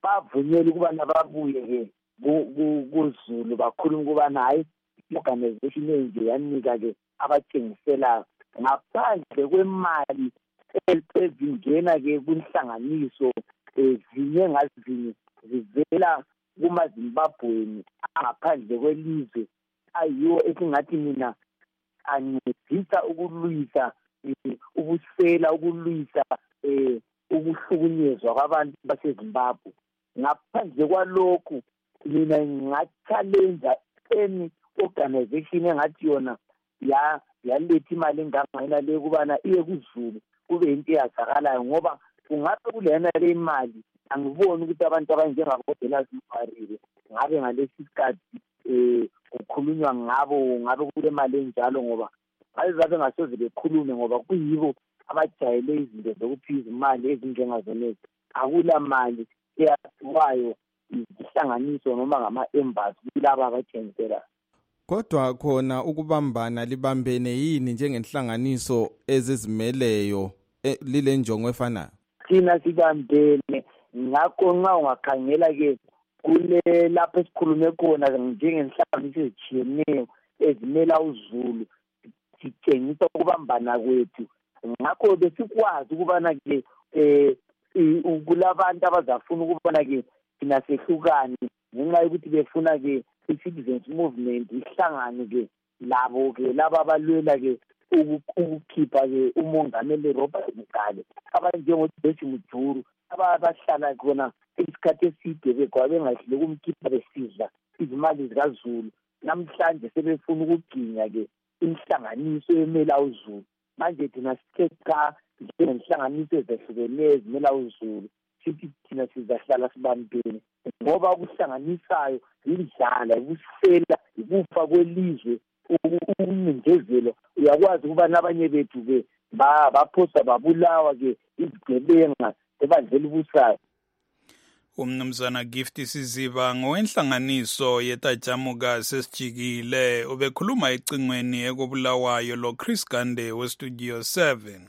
bavunyela ukubana babuye-ke kuZulu bakhuluma ukubana hayi i-organization enje yanika-ke abatshengiselayo ngaphandle kwemali ezingena-ke kwinhlanganiso um zinye ngazinye zivela kumazimbabweni angaphandle kwelizwe ayiwo esingathi mina ancedisa ukulwisa ubusela ukulwisa um ukuhlukunyezwa kwabantu basezimbabwe. Ngaphandle kwalokhu mina nginga-challenja any organization engathi yona yaletha imali engangayena le kubana iye kuZulu kube yinto eyazakalayo, ngoba kungabe kulena le imali angiboni ukuthi abantu abanjengabodela zimfarile ngabe ngalesi sikhathi um kukhulunywa ngabo ngabe kule mali enjalo, ngoba bazabe ngasoze bekhulume ngoba kuyibo abajayele izinto zokuphiza imali ezinjengazonezi. Akula mali eyaziwayo izihlanganiso noma ngama-embassy kulaba abathengiselayo. Kodwa khona ukubambana libambene yini njengenhlanganiso ezizimeleyo lile njongo efanayo? Thina sibambene ngakho nxa ungakhangela-ke kule lapho esikhulume khona njengenhlanganiso ezitshiyeneyo ezimela uZulu sitshengisa ukubambana kwethu. Ngakho besikwazi ukubana-ke um kulabantu abazafuna ukubona-ke thina sehlukane ngenxa yokuthi befuna-ke i-citizens movement ihlangane-ke labo-ke laba abalwela-ke ukukhipha-ke umongameli Robert Mugabe abanjengoJoyce Mujuru abahlala khona isikhathi eside bekwa bengahlule ukumkhipha besidla izimali zikaZulu. Namhlanje sebefuna ukuginya-ke inhlanganiso emela uZulu. Manje thina sithe cha njengenhlanganiso ezahlukeneyo ezimela uZulu sithi thina sizahlala sibambene ngoba ukuhlanganisayo yindlala, ukusela, ukufa kwelizwe, ukuncindezelo. Uyakwazi ukuba nabanye bethu-ke baphosa babulawa-ke izigebenga ebandleni busayo. Umnumzana Gift Siziba ngowenhlanganiso yetajamuka sesijikile ubekhuluma ecingweni ekubulawayo lo Chris Gande we Studio seven.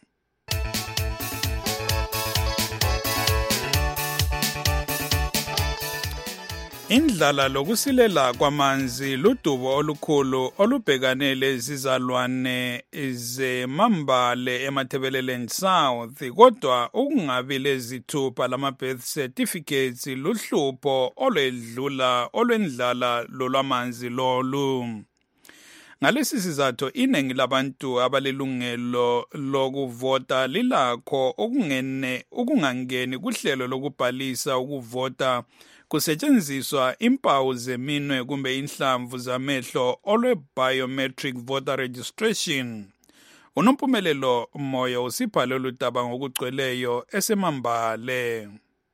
Indlala lokusilela kwamanzi ludubo olukhulu olubhekane lezizalwane zeMambale eMathebeleleni South, kodwa ukungabi lezithupha lama birth certificates luhlupho olwedlula olwendlala lolwamanzi lolu. Ngalesi sizathu iningi labantu abalelungelo lokuvota lilakho okungene ukungangeni kuhlelo lokubhalisa ukuvota kusetshenziswa impawu zeminwe kumbe inhlamvu zamehlo olwe biometric voter registration. Unompumelelo Moyo usibhale oludaba ngokugcweleyo eseMambale.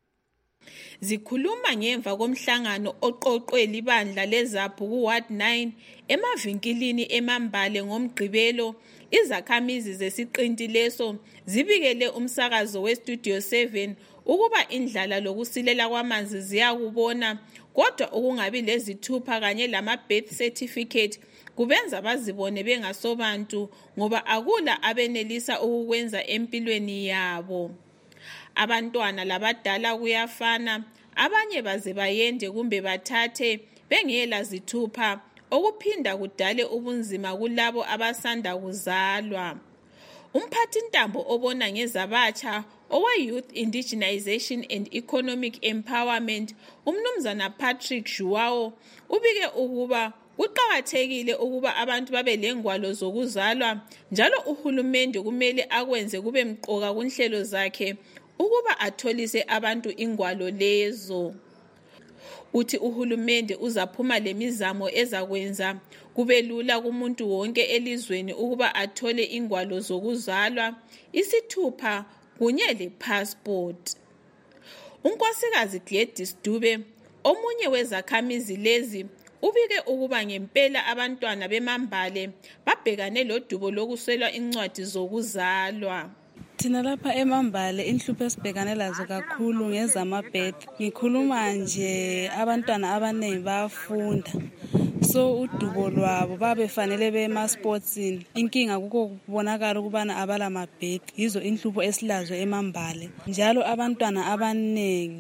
Zikhuluma ngemva komhlangano oqoqwe libandla leZaphu ku Ward nine emavinkilini eMambale ngomgqibelo, izakhamizi zesiqinti leso zibikele umsakazo we Studio seven ukuba indlala lokusilela kwamanzi ziyakubona, kodwa ukungabi lezithupha kanye lama birth certificate kubenza bazibone bengasobantu ngoba akula abenelisa ukukwenza empilweni yabo. Abantwana labadala kuyafana, abanye baze bayende kumbe bathathe bengela zithupha, okuphinda kudale ubunzima kulabo abasanda kuzalwa. Umphathi ntambo obona ngezabatsha owe Youth Indigenization and Economic Empowerment, umnumzana Patrick Joao, ubike ukuba kuqakathekile ukuba abantu babe lengwalo zokuzalwa, njalo uhulumende kumele akwenze kube mqoka kunhlelo zakhe ukuba atholise abantu ingwalo lezo. Uthi uhulumende uzaphuma lemizamo ezakwenza kube lula kumuntu wonke elizweni ukuba athole ingwalo zokuzalwa, isithupha kunye le-passport. Unkosikazi Gladys Dube, omunye wezakhamizi lezi, ubike ukuba ngempela abantwana beMambale babhekane lodubo lokuswelwa incwadi zokuzalwa. Thina lapha eMambale inhlupho esibhekane lazo kakhulu ngezama-birth. Ngikhuluma nje abantwana abaningi bayafunda, so udubo lwabo babefanele bema-sportsini. Inkinga kuko kubonakala ukubana abalama-birth. Yizo inhlupho esilazo eMambale. Njalo abantwana abaningi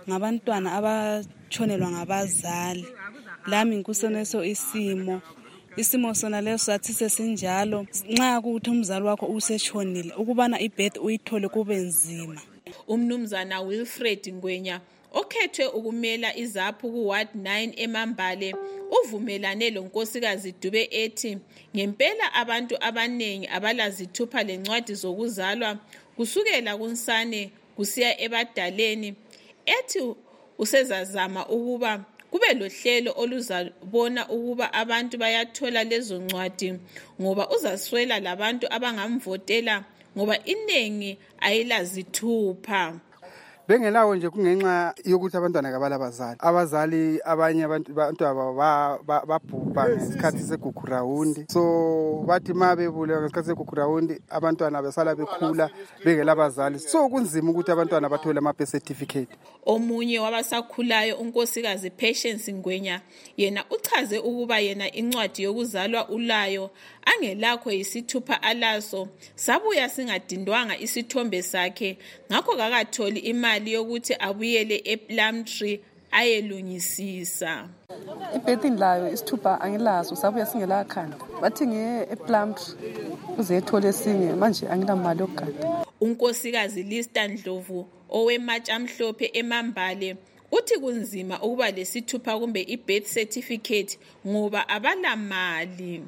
ngabantwana abatshonelwa ngabazali. Lami ngikuseneso isimo. Isimo sona leso sathi sesinjalo nxa kuthi umzali wakho usetshonile ukubana ibirth uyithole kube nzima. Umnumzana Wilfred Ngwenya okhethwe ukumela izaphu ku Ward nine eMambale uvumelane lo nkosikazi Dube ethi ngempela abantu abanengi abalazithupha lencwadi zokuzalwa kusukela kunsane kusiya ebadaleni, ethi usezazama ukuba kube lohlelo oluzabona ukuba abantu bayathola lezo ncwadi ngoba uzaswela labantu abangamvotela ngoba inengi ayilazithupha. Bengelawo nje kungenxa yokuthi abantwana kabalabazali. Abazali abanye abantu abantwana babhubha ngesikhathi segugu round. So bathi mabebule ngesikhathi segugu round abantwana besala bekhula bengelabazali. So kunzima ukuthi abantwana bathole ama birth certificate. Omunye wabasakhulayo unkosikazi Patience Ngwenya yena uchaze ukuba yena incwadi yokuzalwa ulayo angelakho isithupha alaso sabuya singadindwanga isithombe sakhe ngakho kakatholi imali yokuthi abuyele ePlumtree ayelungisisa. Ibirth layo isithupha angilazo sabuya singelakhanda bathi ngiye ePlumtree uze ethole esinye manje anginamali yokugada. Unkosikazi Lista Ndlovu owematsha amhlophe eMambale uthi kunzima ukuba lesithupha kumbe ibirth certificate ngoba abalamali.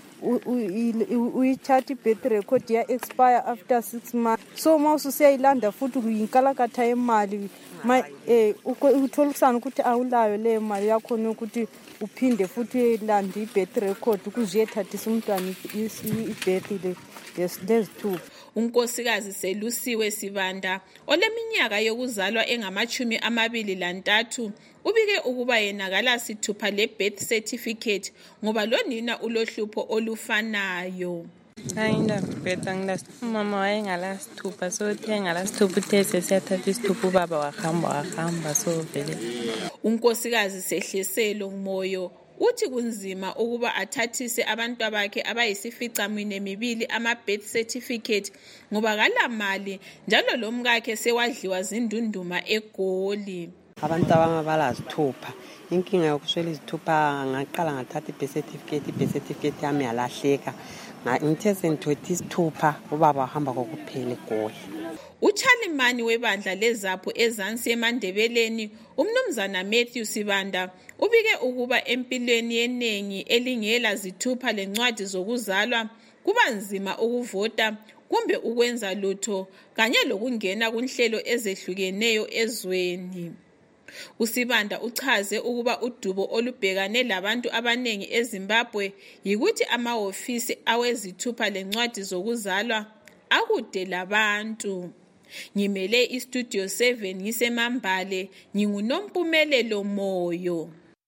Uyithatha ibirth record ya expire after six months, so mawusu siyayilanda futhi uyinkalakatha imali eh uthola kusana ukuthi awulayo le mali yakho nokuthi uphinde futhi uyilanda ibirth record ukuze ethathisa umntwana ibirth le lesithupha. Unkosikazi Selusiwe Sibanda oleminyaka yokuzalwa engamachumi amabili lantathu ubike ukuba yena kalasithupha le birth certificate ngoba lonina ulohlupho olufanayo. Ayinda beta ngilas mama wayengalasithupha so thenga lasithupha uthese siyathatha isithupha ubaba wahamba wahamba so vele. Unkosikazi Sehleselo Moyo uthi kunzima ukuba athathise abantu abakhe abayisifica mine mibili ama birth certificate ngoba kalamali njalo lomkakhe sewadliwa zindunduma eGoli. Abantu abangabalazithupha inkinga yokuswela izithupha ngaqala ngathatha ibirth certificate ibirth certificate yami yalahleka ngithe sengithothi isithupha ubaba wahamba kokuphela eGoli. Uchalimani webandla lezapho ezansi eMandebeleni umnumzana Matthew Sibanda ubike ukuba empilweni yenengi elingela zithupha lencwadi zokuzalwa kuba nzima ukuvota kumbe ukwenza lutho kanye lokungena kunhlelo ezehlukeneyo ezweni. Usibanda uchaze ukuba udubo olubhekane labantu abanengi eZimbabwe yikuthi amahofisi awezithupha lencwadi zokuzalwa akude labantu. Ngimele iStudio seven ngiseMambale nginguNompumelelo Moyo.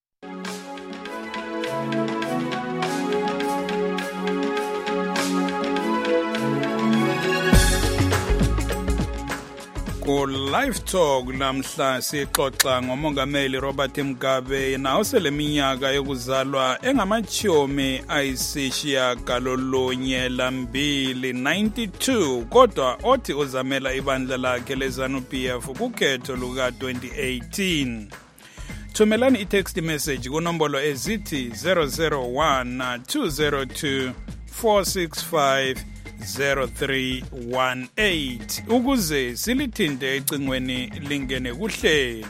Ku Live Talk namhla sixoxa ngomongameli Robert Mugabe na oseleminyaka yokuzalwa engamachomi ayisishiya galolunye lambili ninety-two kodwa othi uzamela ibandla lakhe leZANU-P F kukhetho luka twenty eighteen. Thumelani i-text message kunombolo ezithi zero zero one two zero two four six five zero three one eight ukuze silithinte ecingweni lingene kuhlelo.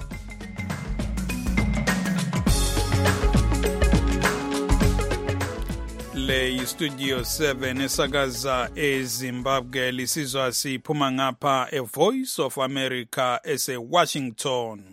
Le Studio seven esakaza eZimbabwe lisizwa siphuma ngapha e Voice of America ese Washington.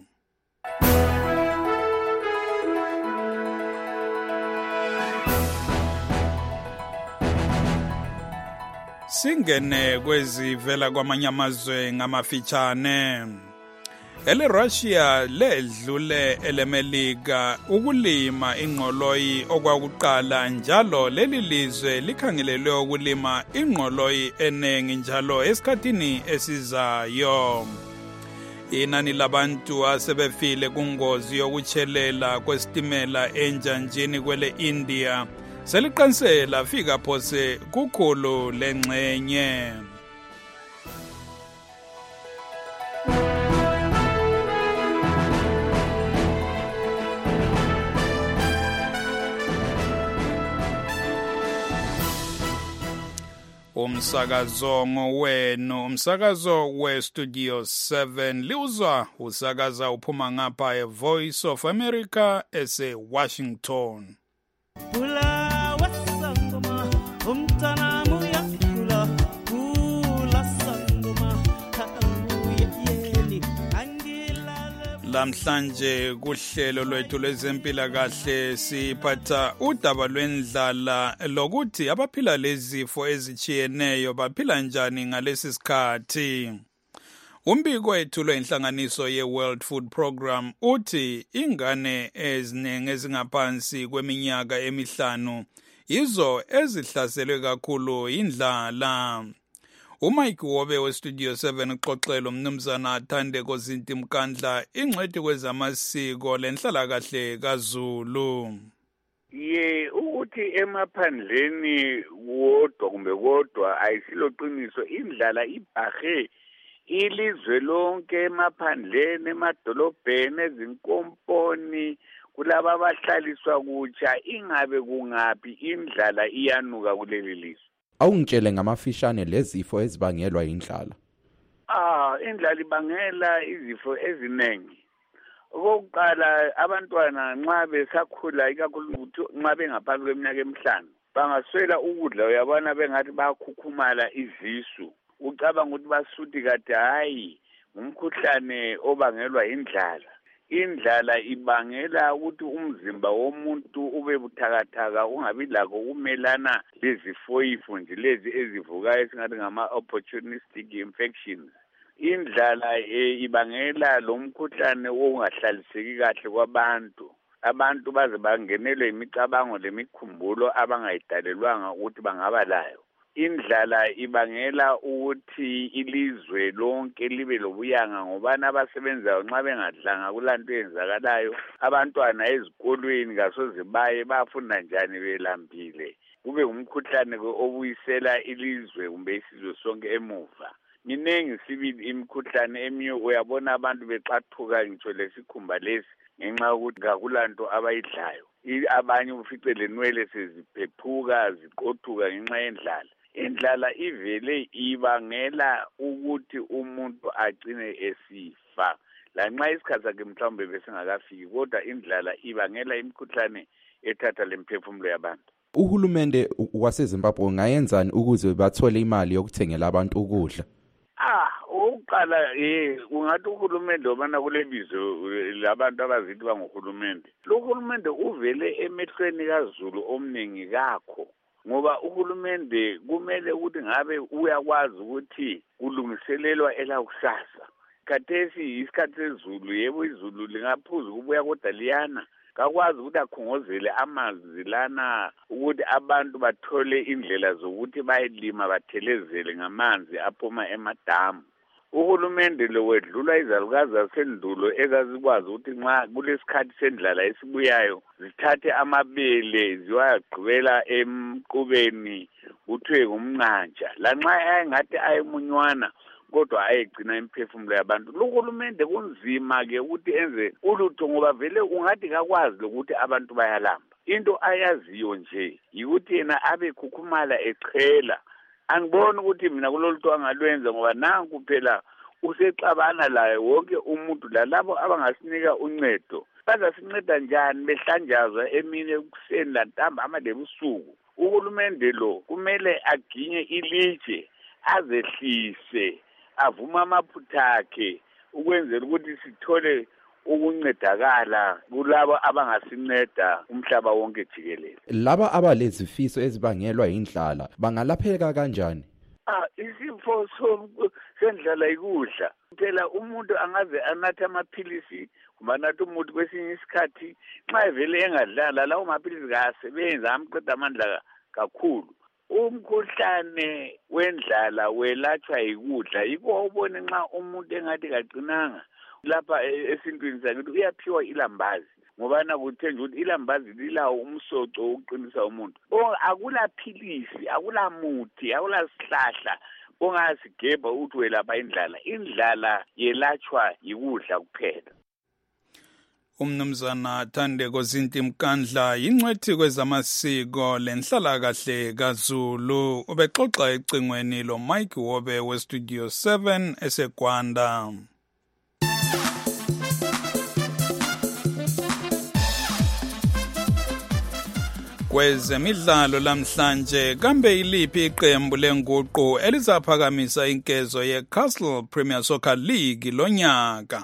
Singene kwezivela kwamanye amazwe ngamafitshane. Ele Russia ledlule elemelika ukulima ingqoloyi okwakuqala njalo leli lizwe likhangelelwe ukulima ingqoloyi enengi njalo esikhathini esizayo. Inani labantu asebefile kungozi yokuchelela kwesitimela enjanjini kwele India seliqansela fika phose kukhulu lengxenye. umsakazo ngowenu umsakazo we-studio seven liuzwa usakaza uphuma ngapha e-Voice of America ese-Washington. Lamhlanje kuhlelo lwethu lwezempilakahle siphatha udaba lwendlala lokuthi abaphila lezifo ezichiyeneyo baphila njani ngalesi sikhathi. Umbiko wethulwe inhlanganiso ye-World Food Program uthi ingane eziningi ezingaphansi kweminyaka emihlanu izo ezihlaselwe kakhulu indlala. uMike Wobe westudio seven uxoxela umnumzana Athandeko Zinti Mkandla ingcwethi kwezamasiko lenhlalakahle kaZulu. Ye ukuthi emaphandleni wodwa kumbe kodwa ayisilo qiniso indlala ibhahe ilizwe lonke emaphandleni emadolobheni ezinkomponi kulaba abahlaliswa kutsha ingabe kungapi indlala iyanuka kuleli lizwe. Awungitshele ngamafishane lezifo ezibangelwa indlala. Ah, indlala ibangela izifo eziningi. Okokuqala abantwana nxa besakhula ikakhulu nxa bengaphansi kweminyaka emihlanu bangaswela ukudla uyabona bengathi bayakhukhumala izisu. Ucabanga ukuthi basuthi kade hayi umkhuhlane obangelwa indlala. Indlala ibangela ukuthi umzimba womuntu ube buthakathaka ungabi lakho ukumelana lezifoyifu nje lezi ezivukayo esingathi ngama opportunistic infections. Indlala e, ibangela lo mkhuhlane ongahlaliseki kahle kwabantu. Abantu baze bangenelwe imicabango lemikhumbulo abangayidalelwanga ukuthi bangaba layo. Indlala ibangela ukuthi ilizwe lonke libe lobuyanga ngobana abasebenzayo nxa bengadlanga kulanto yenzakalayo abantwana ezikolweni kasoze baye bafunda njani belambile kube umkhuhlane obuyisela ilizwe kumbe isizwe sonke emuva. Minengi sibili imikhuhlane emiyo uyabona abantu bexathuka ngitsho lesikhumba lesi ngenxa yokuthi kakulanto abayidlayo. Abanye ufice lenwele seziphephuka ziqothuka ngenxa yendlala. Indlala ivele ibangela ukuthi umuntu agcine esifa. Lanxa isikhathi sakhe mhlawumbe besingakafiki kodwa indlala ibangela imikhuhlane ethatha lemphefumulo yabantu. Uhulumende waseZimbabwe ungayenzani ukuze bathole imali yokuthengela abantu ukudla? Ah, oqala eh ungathi uhulumende obana kulebizo labantu abazithi banguhulumende. Lo hulumende uvele emehlweni kaZulu omningi kakho. Ngoba uhulumende kumele ukuthi ngabe uyakwazi ukuthi kulungiselelwa elakusasa. Khathesi isikhathi sezulu yebo izulu lingaphuza kubuya kodwa liyana. Kakwazi ukuthi akhongozele amanzi lana ukuthi abantu bathole indlela zokuthi bayilima bathelezele ngamanzi aphuma emadamu. Uhulumende lo wedlula izalukazi zasendulo ezazikwazi ukuthi nxa kulesikhathi sendlala esibuyayo zithathe amabele ziwagqibela emqubeni kuthiwe ngumnqantsha lanxa ayingathi ayemunywana kodwa ayegcina imphefumulo yabantu. Lo hulumende kunzima ke ukuthi enze ulutho ngoba vele ungathi kakwazi lokuthi abantu bayalamba. Into ayaziyo nje yikuthi yena abe khukhumala echela. Angiboni ukuthi mina kulolutho angalwenza ngoba nanku phela usexabana laye wonke umuntu lalabo abangasinika uncedo. Bazasinceda njani behlanjazwa emini ekuseni lantamba amadebusuku. Uhulumende lo kumele aginye ilitshe azehlise avuma amaphutha akhe ukwenzela ukuthi sithole ukuncedakala kulabo abangasinceda umhlaba wonke jikelele. Laba abalezifiso ezibangelwa indlala bangalapheka kanjani? Ah, isifo sendlala ikudla. Phela umuntu angaze anathe amaphilisi kumanatha umuntu kwesinye isikhathi nxa vele engadlala lawo maphilisi kasebenza amqeda amandla kakhulu. Umkhuhlane wendlala welatshwa yikudla yikho ubone nxa umuntu engathi kagcinanga lapha esintwini sakithi uyaphiwa ilambazi ngoba nakuthenje ukuthi ilambazi lilawo umsoco wokuqinisa umuntu. Akula philisi, akula muthi, akula sihlahla ongasigebha ukuthi welapha indlala. Indlala yelatshwa yikudla kuphela. Umnumzana Thandeko Zinti Mkandla yingcwethi kwezamasiko lenhlalakahle kaZulu ubexoxa ecingweni lo Mike Wobe we Studio seven eseGwanda. Kwezemidlalo lamhlanje kambe iliphi iqembu lenguqu elizaphakamisa inkezo ye-Castle Premier Soccer League lonyaka?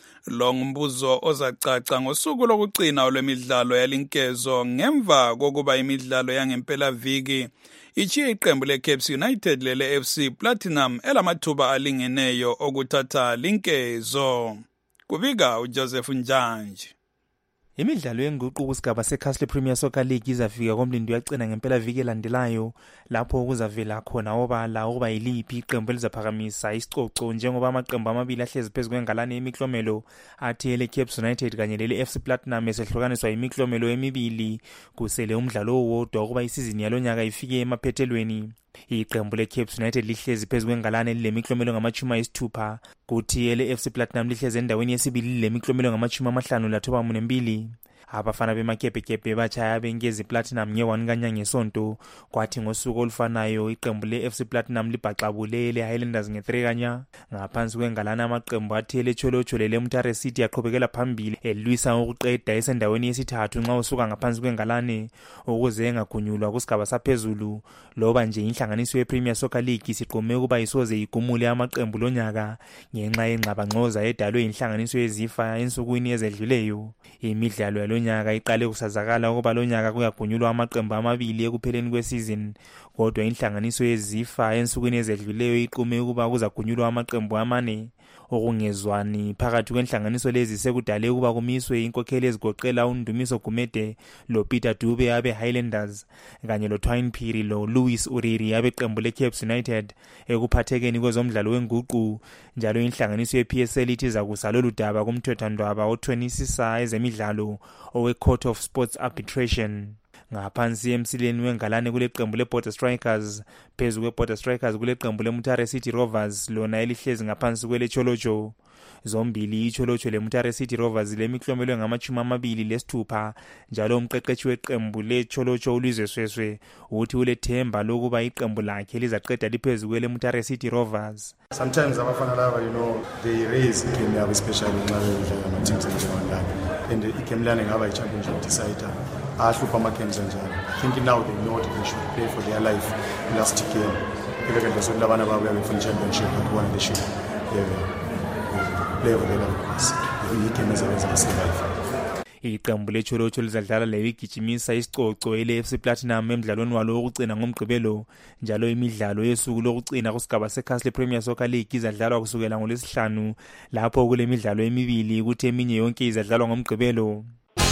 Lo ngumbuzo ozacaca ngosuku lokugcina lwemidlalo yalinkezo ngemva kokuba imidlalo yangempela viki ichiye iqembu le-Caps United lele F C Platinum elamathuba alingeneyo okuthatha linkezo. Kubika uJoseph Njanje. Imidlalo yenguqu kusigaba se-Castle Premier Soccer League izafika komlindi uyagcina ngempela viki elandelayo lapho kuzavela khona obala ukuba yiliphi iqembu elizaphakamisa isicoco njengoba amaqembu amabili ahlezi phezu kwengalane yemiklomelo athi le Caps United kanye lele F C Platinum esehlukaniswa imiklomelo emibili kusele umdlalo owodwa ukuba isizini yalonyaka ifike emaphethelweni. Iqembu le-Caps United lihlezi phezu kwengalane lilemiklomelo ngamachumi ayisithupha kuthi ele F C Platinum lihlezi endaweni yesibili lilemiklomelo ngamachumi amahlanu lathoba mune mbili. Abafana bemakepekebe bachaya benkezi Platinum nge-one kanyanga ngesonto kwathi ngosuku olufanayo iqembu le-F C Platinum libhaxabule le-Highlanders nge-three kanya. Ngaphansi kwengalana amaqembu athi ele-Cholocho lele-Mutare City yaqhubekela phambili elwisa ukuqeda esendaweni yesithathu nxa usuka ngaphansi kwengalane ukuze engagunyulwa kusigaba saphezulu loba nje inhlanganiso ye-Premier Soccer League isiqume ukuba isoze igumule amaqembu lonyaka ngenxa yengxabangxoza edalwe inhlanganiso yezifa ensukwini ezedluleyo. Imidlalo yalonyaka iqale kusazakala ukuba lonyaka kuyagunyulwa amaqembu amabili ekupheleni kwesizini kodwa inhlanganiso yezifa ensukwini ezedluleyo iqume ukuba kuzagunyulwa amaqembu amane. Okungezwani phakathi kwenhlanganiso lezi sekudale ukuba kumiswe inkokheli ezigoqela uNdumiso Gumede lo Peter Dube abe Highlanders kanye lo Twine Phiri lo Louis Uriri abe qembu le-Caps United ekuphathekeni kwezomdlalo wenguqu. Njalo inhlanganiso ye-P S L ithi zakusa lolu daba kumthethwandaba othonisisa ezemidlalo owe-Court of Sports Arbitration. Ngaphansi emsileni wengalane kule qembu le-Border Strikers phezu kwe-Border Strikers kule qembu le-Mutare City Rovers lona elihlezi ngaphansi kwele-Cholocho. Zombili iCholocho le-Mutare City Rovers lemiklomelo ngamachumi amabili lesithupha njalo umqeqeshi weqembu le-Cholocho uLizwe Sweswe uthi ulethemba lokuba iqembu lakhe lizaqeda liphezu kwele-Mutare City Rovers. Sometimes abafana laba you know they raise game yabo especially nxa bedlala ama teams njengalawa and igame lana ngaba i-championship decider ahlupha ama-games njalo. I think now they know they should play for their life last game. Even though some labana babo befuna championship but one they should yeah, play for their life. Igame ezabenza basurvive. Iqembu le-Cholocho lizadlala lewigijimisa isicoco ele-F C Platinum emidlalweni walo wokugcina ngomgqibelo njalo imidlalo yesuku lokugcina kusigaba se-Castle Premier Soccer League izadlalwa kusukela ngolwesihlanu lapho kule midlalo emibili kuthi eminye yonke izadlalwa ngomgqibelo.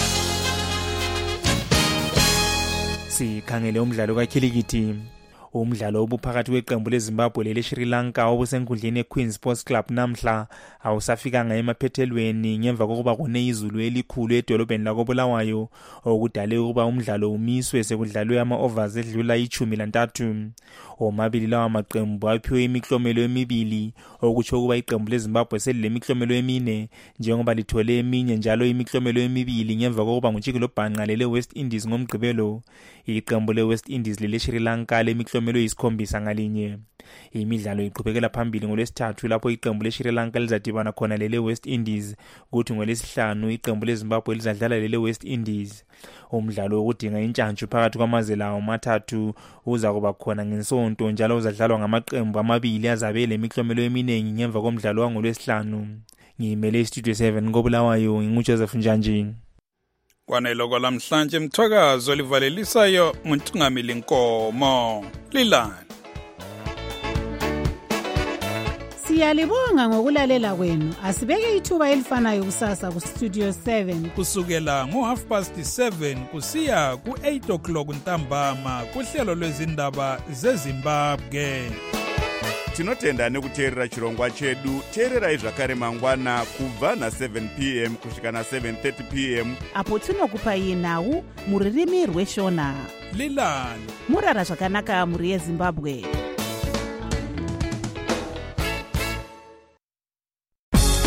Sikhangele umdlalo kakhilikithi. Umdlalo obuphakathi kweqembu leZimbabwe lele-Sri Lanka obusenkundleni ye-Queen Sports Club namhla awusafikanga emaphethelweni ngemva kokuba kune izulu elikhulu edolobheni lakoBulawayo okudale ukuba umdlalo umiswe sekudlalwe ama-overs edlula ichumi lantathu. Omabili lawa maqembu aphiwe imiklomelo emibili okutsho ukuba iqembu leZimbabwe selilemiklomelo emine njengoba lithole eminye njalo imiklomelo emibili ngemva kokuba nguTshikilo Bhanqa lele-West Indies ngomgqibelo. Iqembu le-West Indies lele-Sri Lanka lemiklomelo yisikhombisa ngalinye. Imidlalo iqhubekela phambili ngolwesithathu lapho iqembu le-Sri Lanka lizadibana khona lele-West Indies kuthi ngolesihlanu iqembu leZimbabwe lizadlala lele-West Indies. Umdlalo wokudinga intshantshu phakathi kwamazwe lawo mathathu uza kuba khona ngensonto njalo uzadlalwa ngamaqembu amabili azabe lemiklomelo eminingi ngemva komdlalo wangolwesihlanu. Ngimele iStudio seven koBulawayo nginguJoseph Njanje. Kwanelo kwalamhlanje mthwakazo livalelisayo nguNtungamili Nkomo. Lilani. Siyalibonga ngokulalela kwenu. Asibeke ithuba elifanayo kusasa ku Studio seven kusukela ngo half past seven kusiya ku eight o'clock ntambama kuhlelo lwezindaba zeZimbabwe. Tinotenda nekuteerera chirongwa chedu. Teererai zvakare mangwana kubva na seven p m kusvika na seven thirty p m apo tinokupai nhau muririmi rweshona. Lilani. Murara zvakanaka muri yeZimbabwe.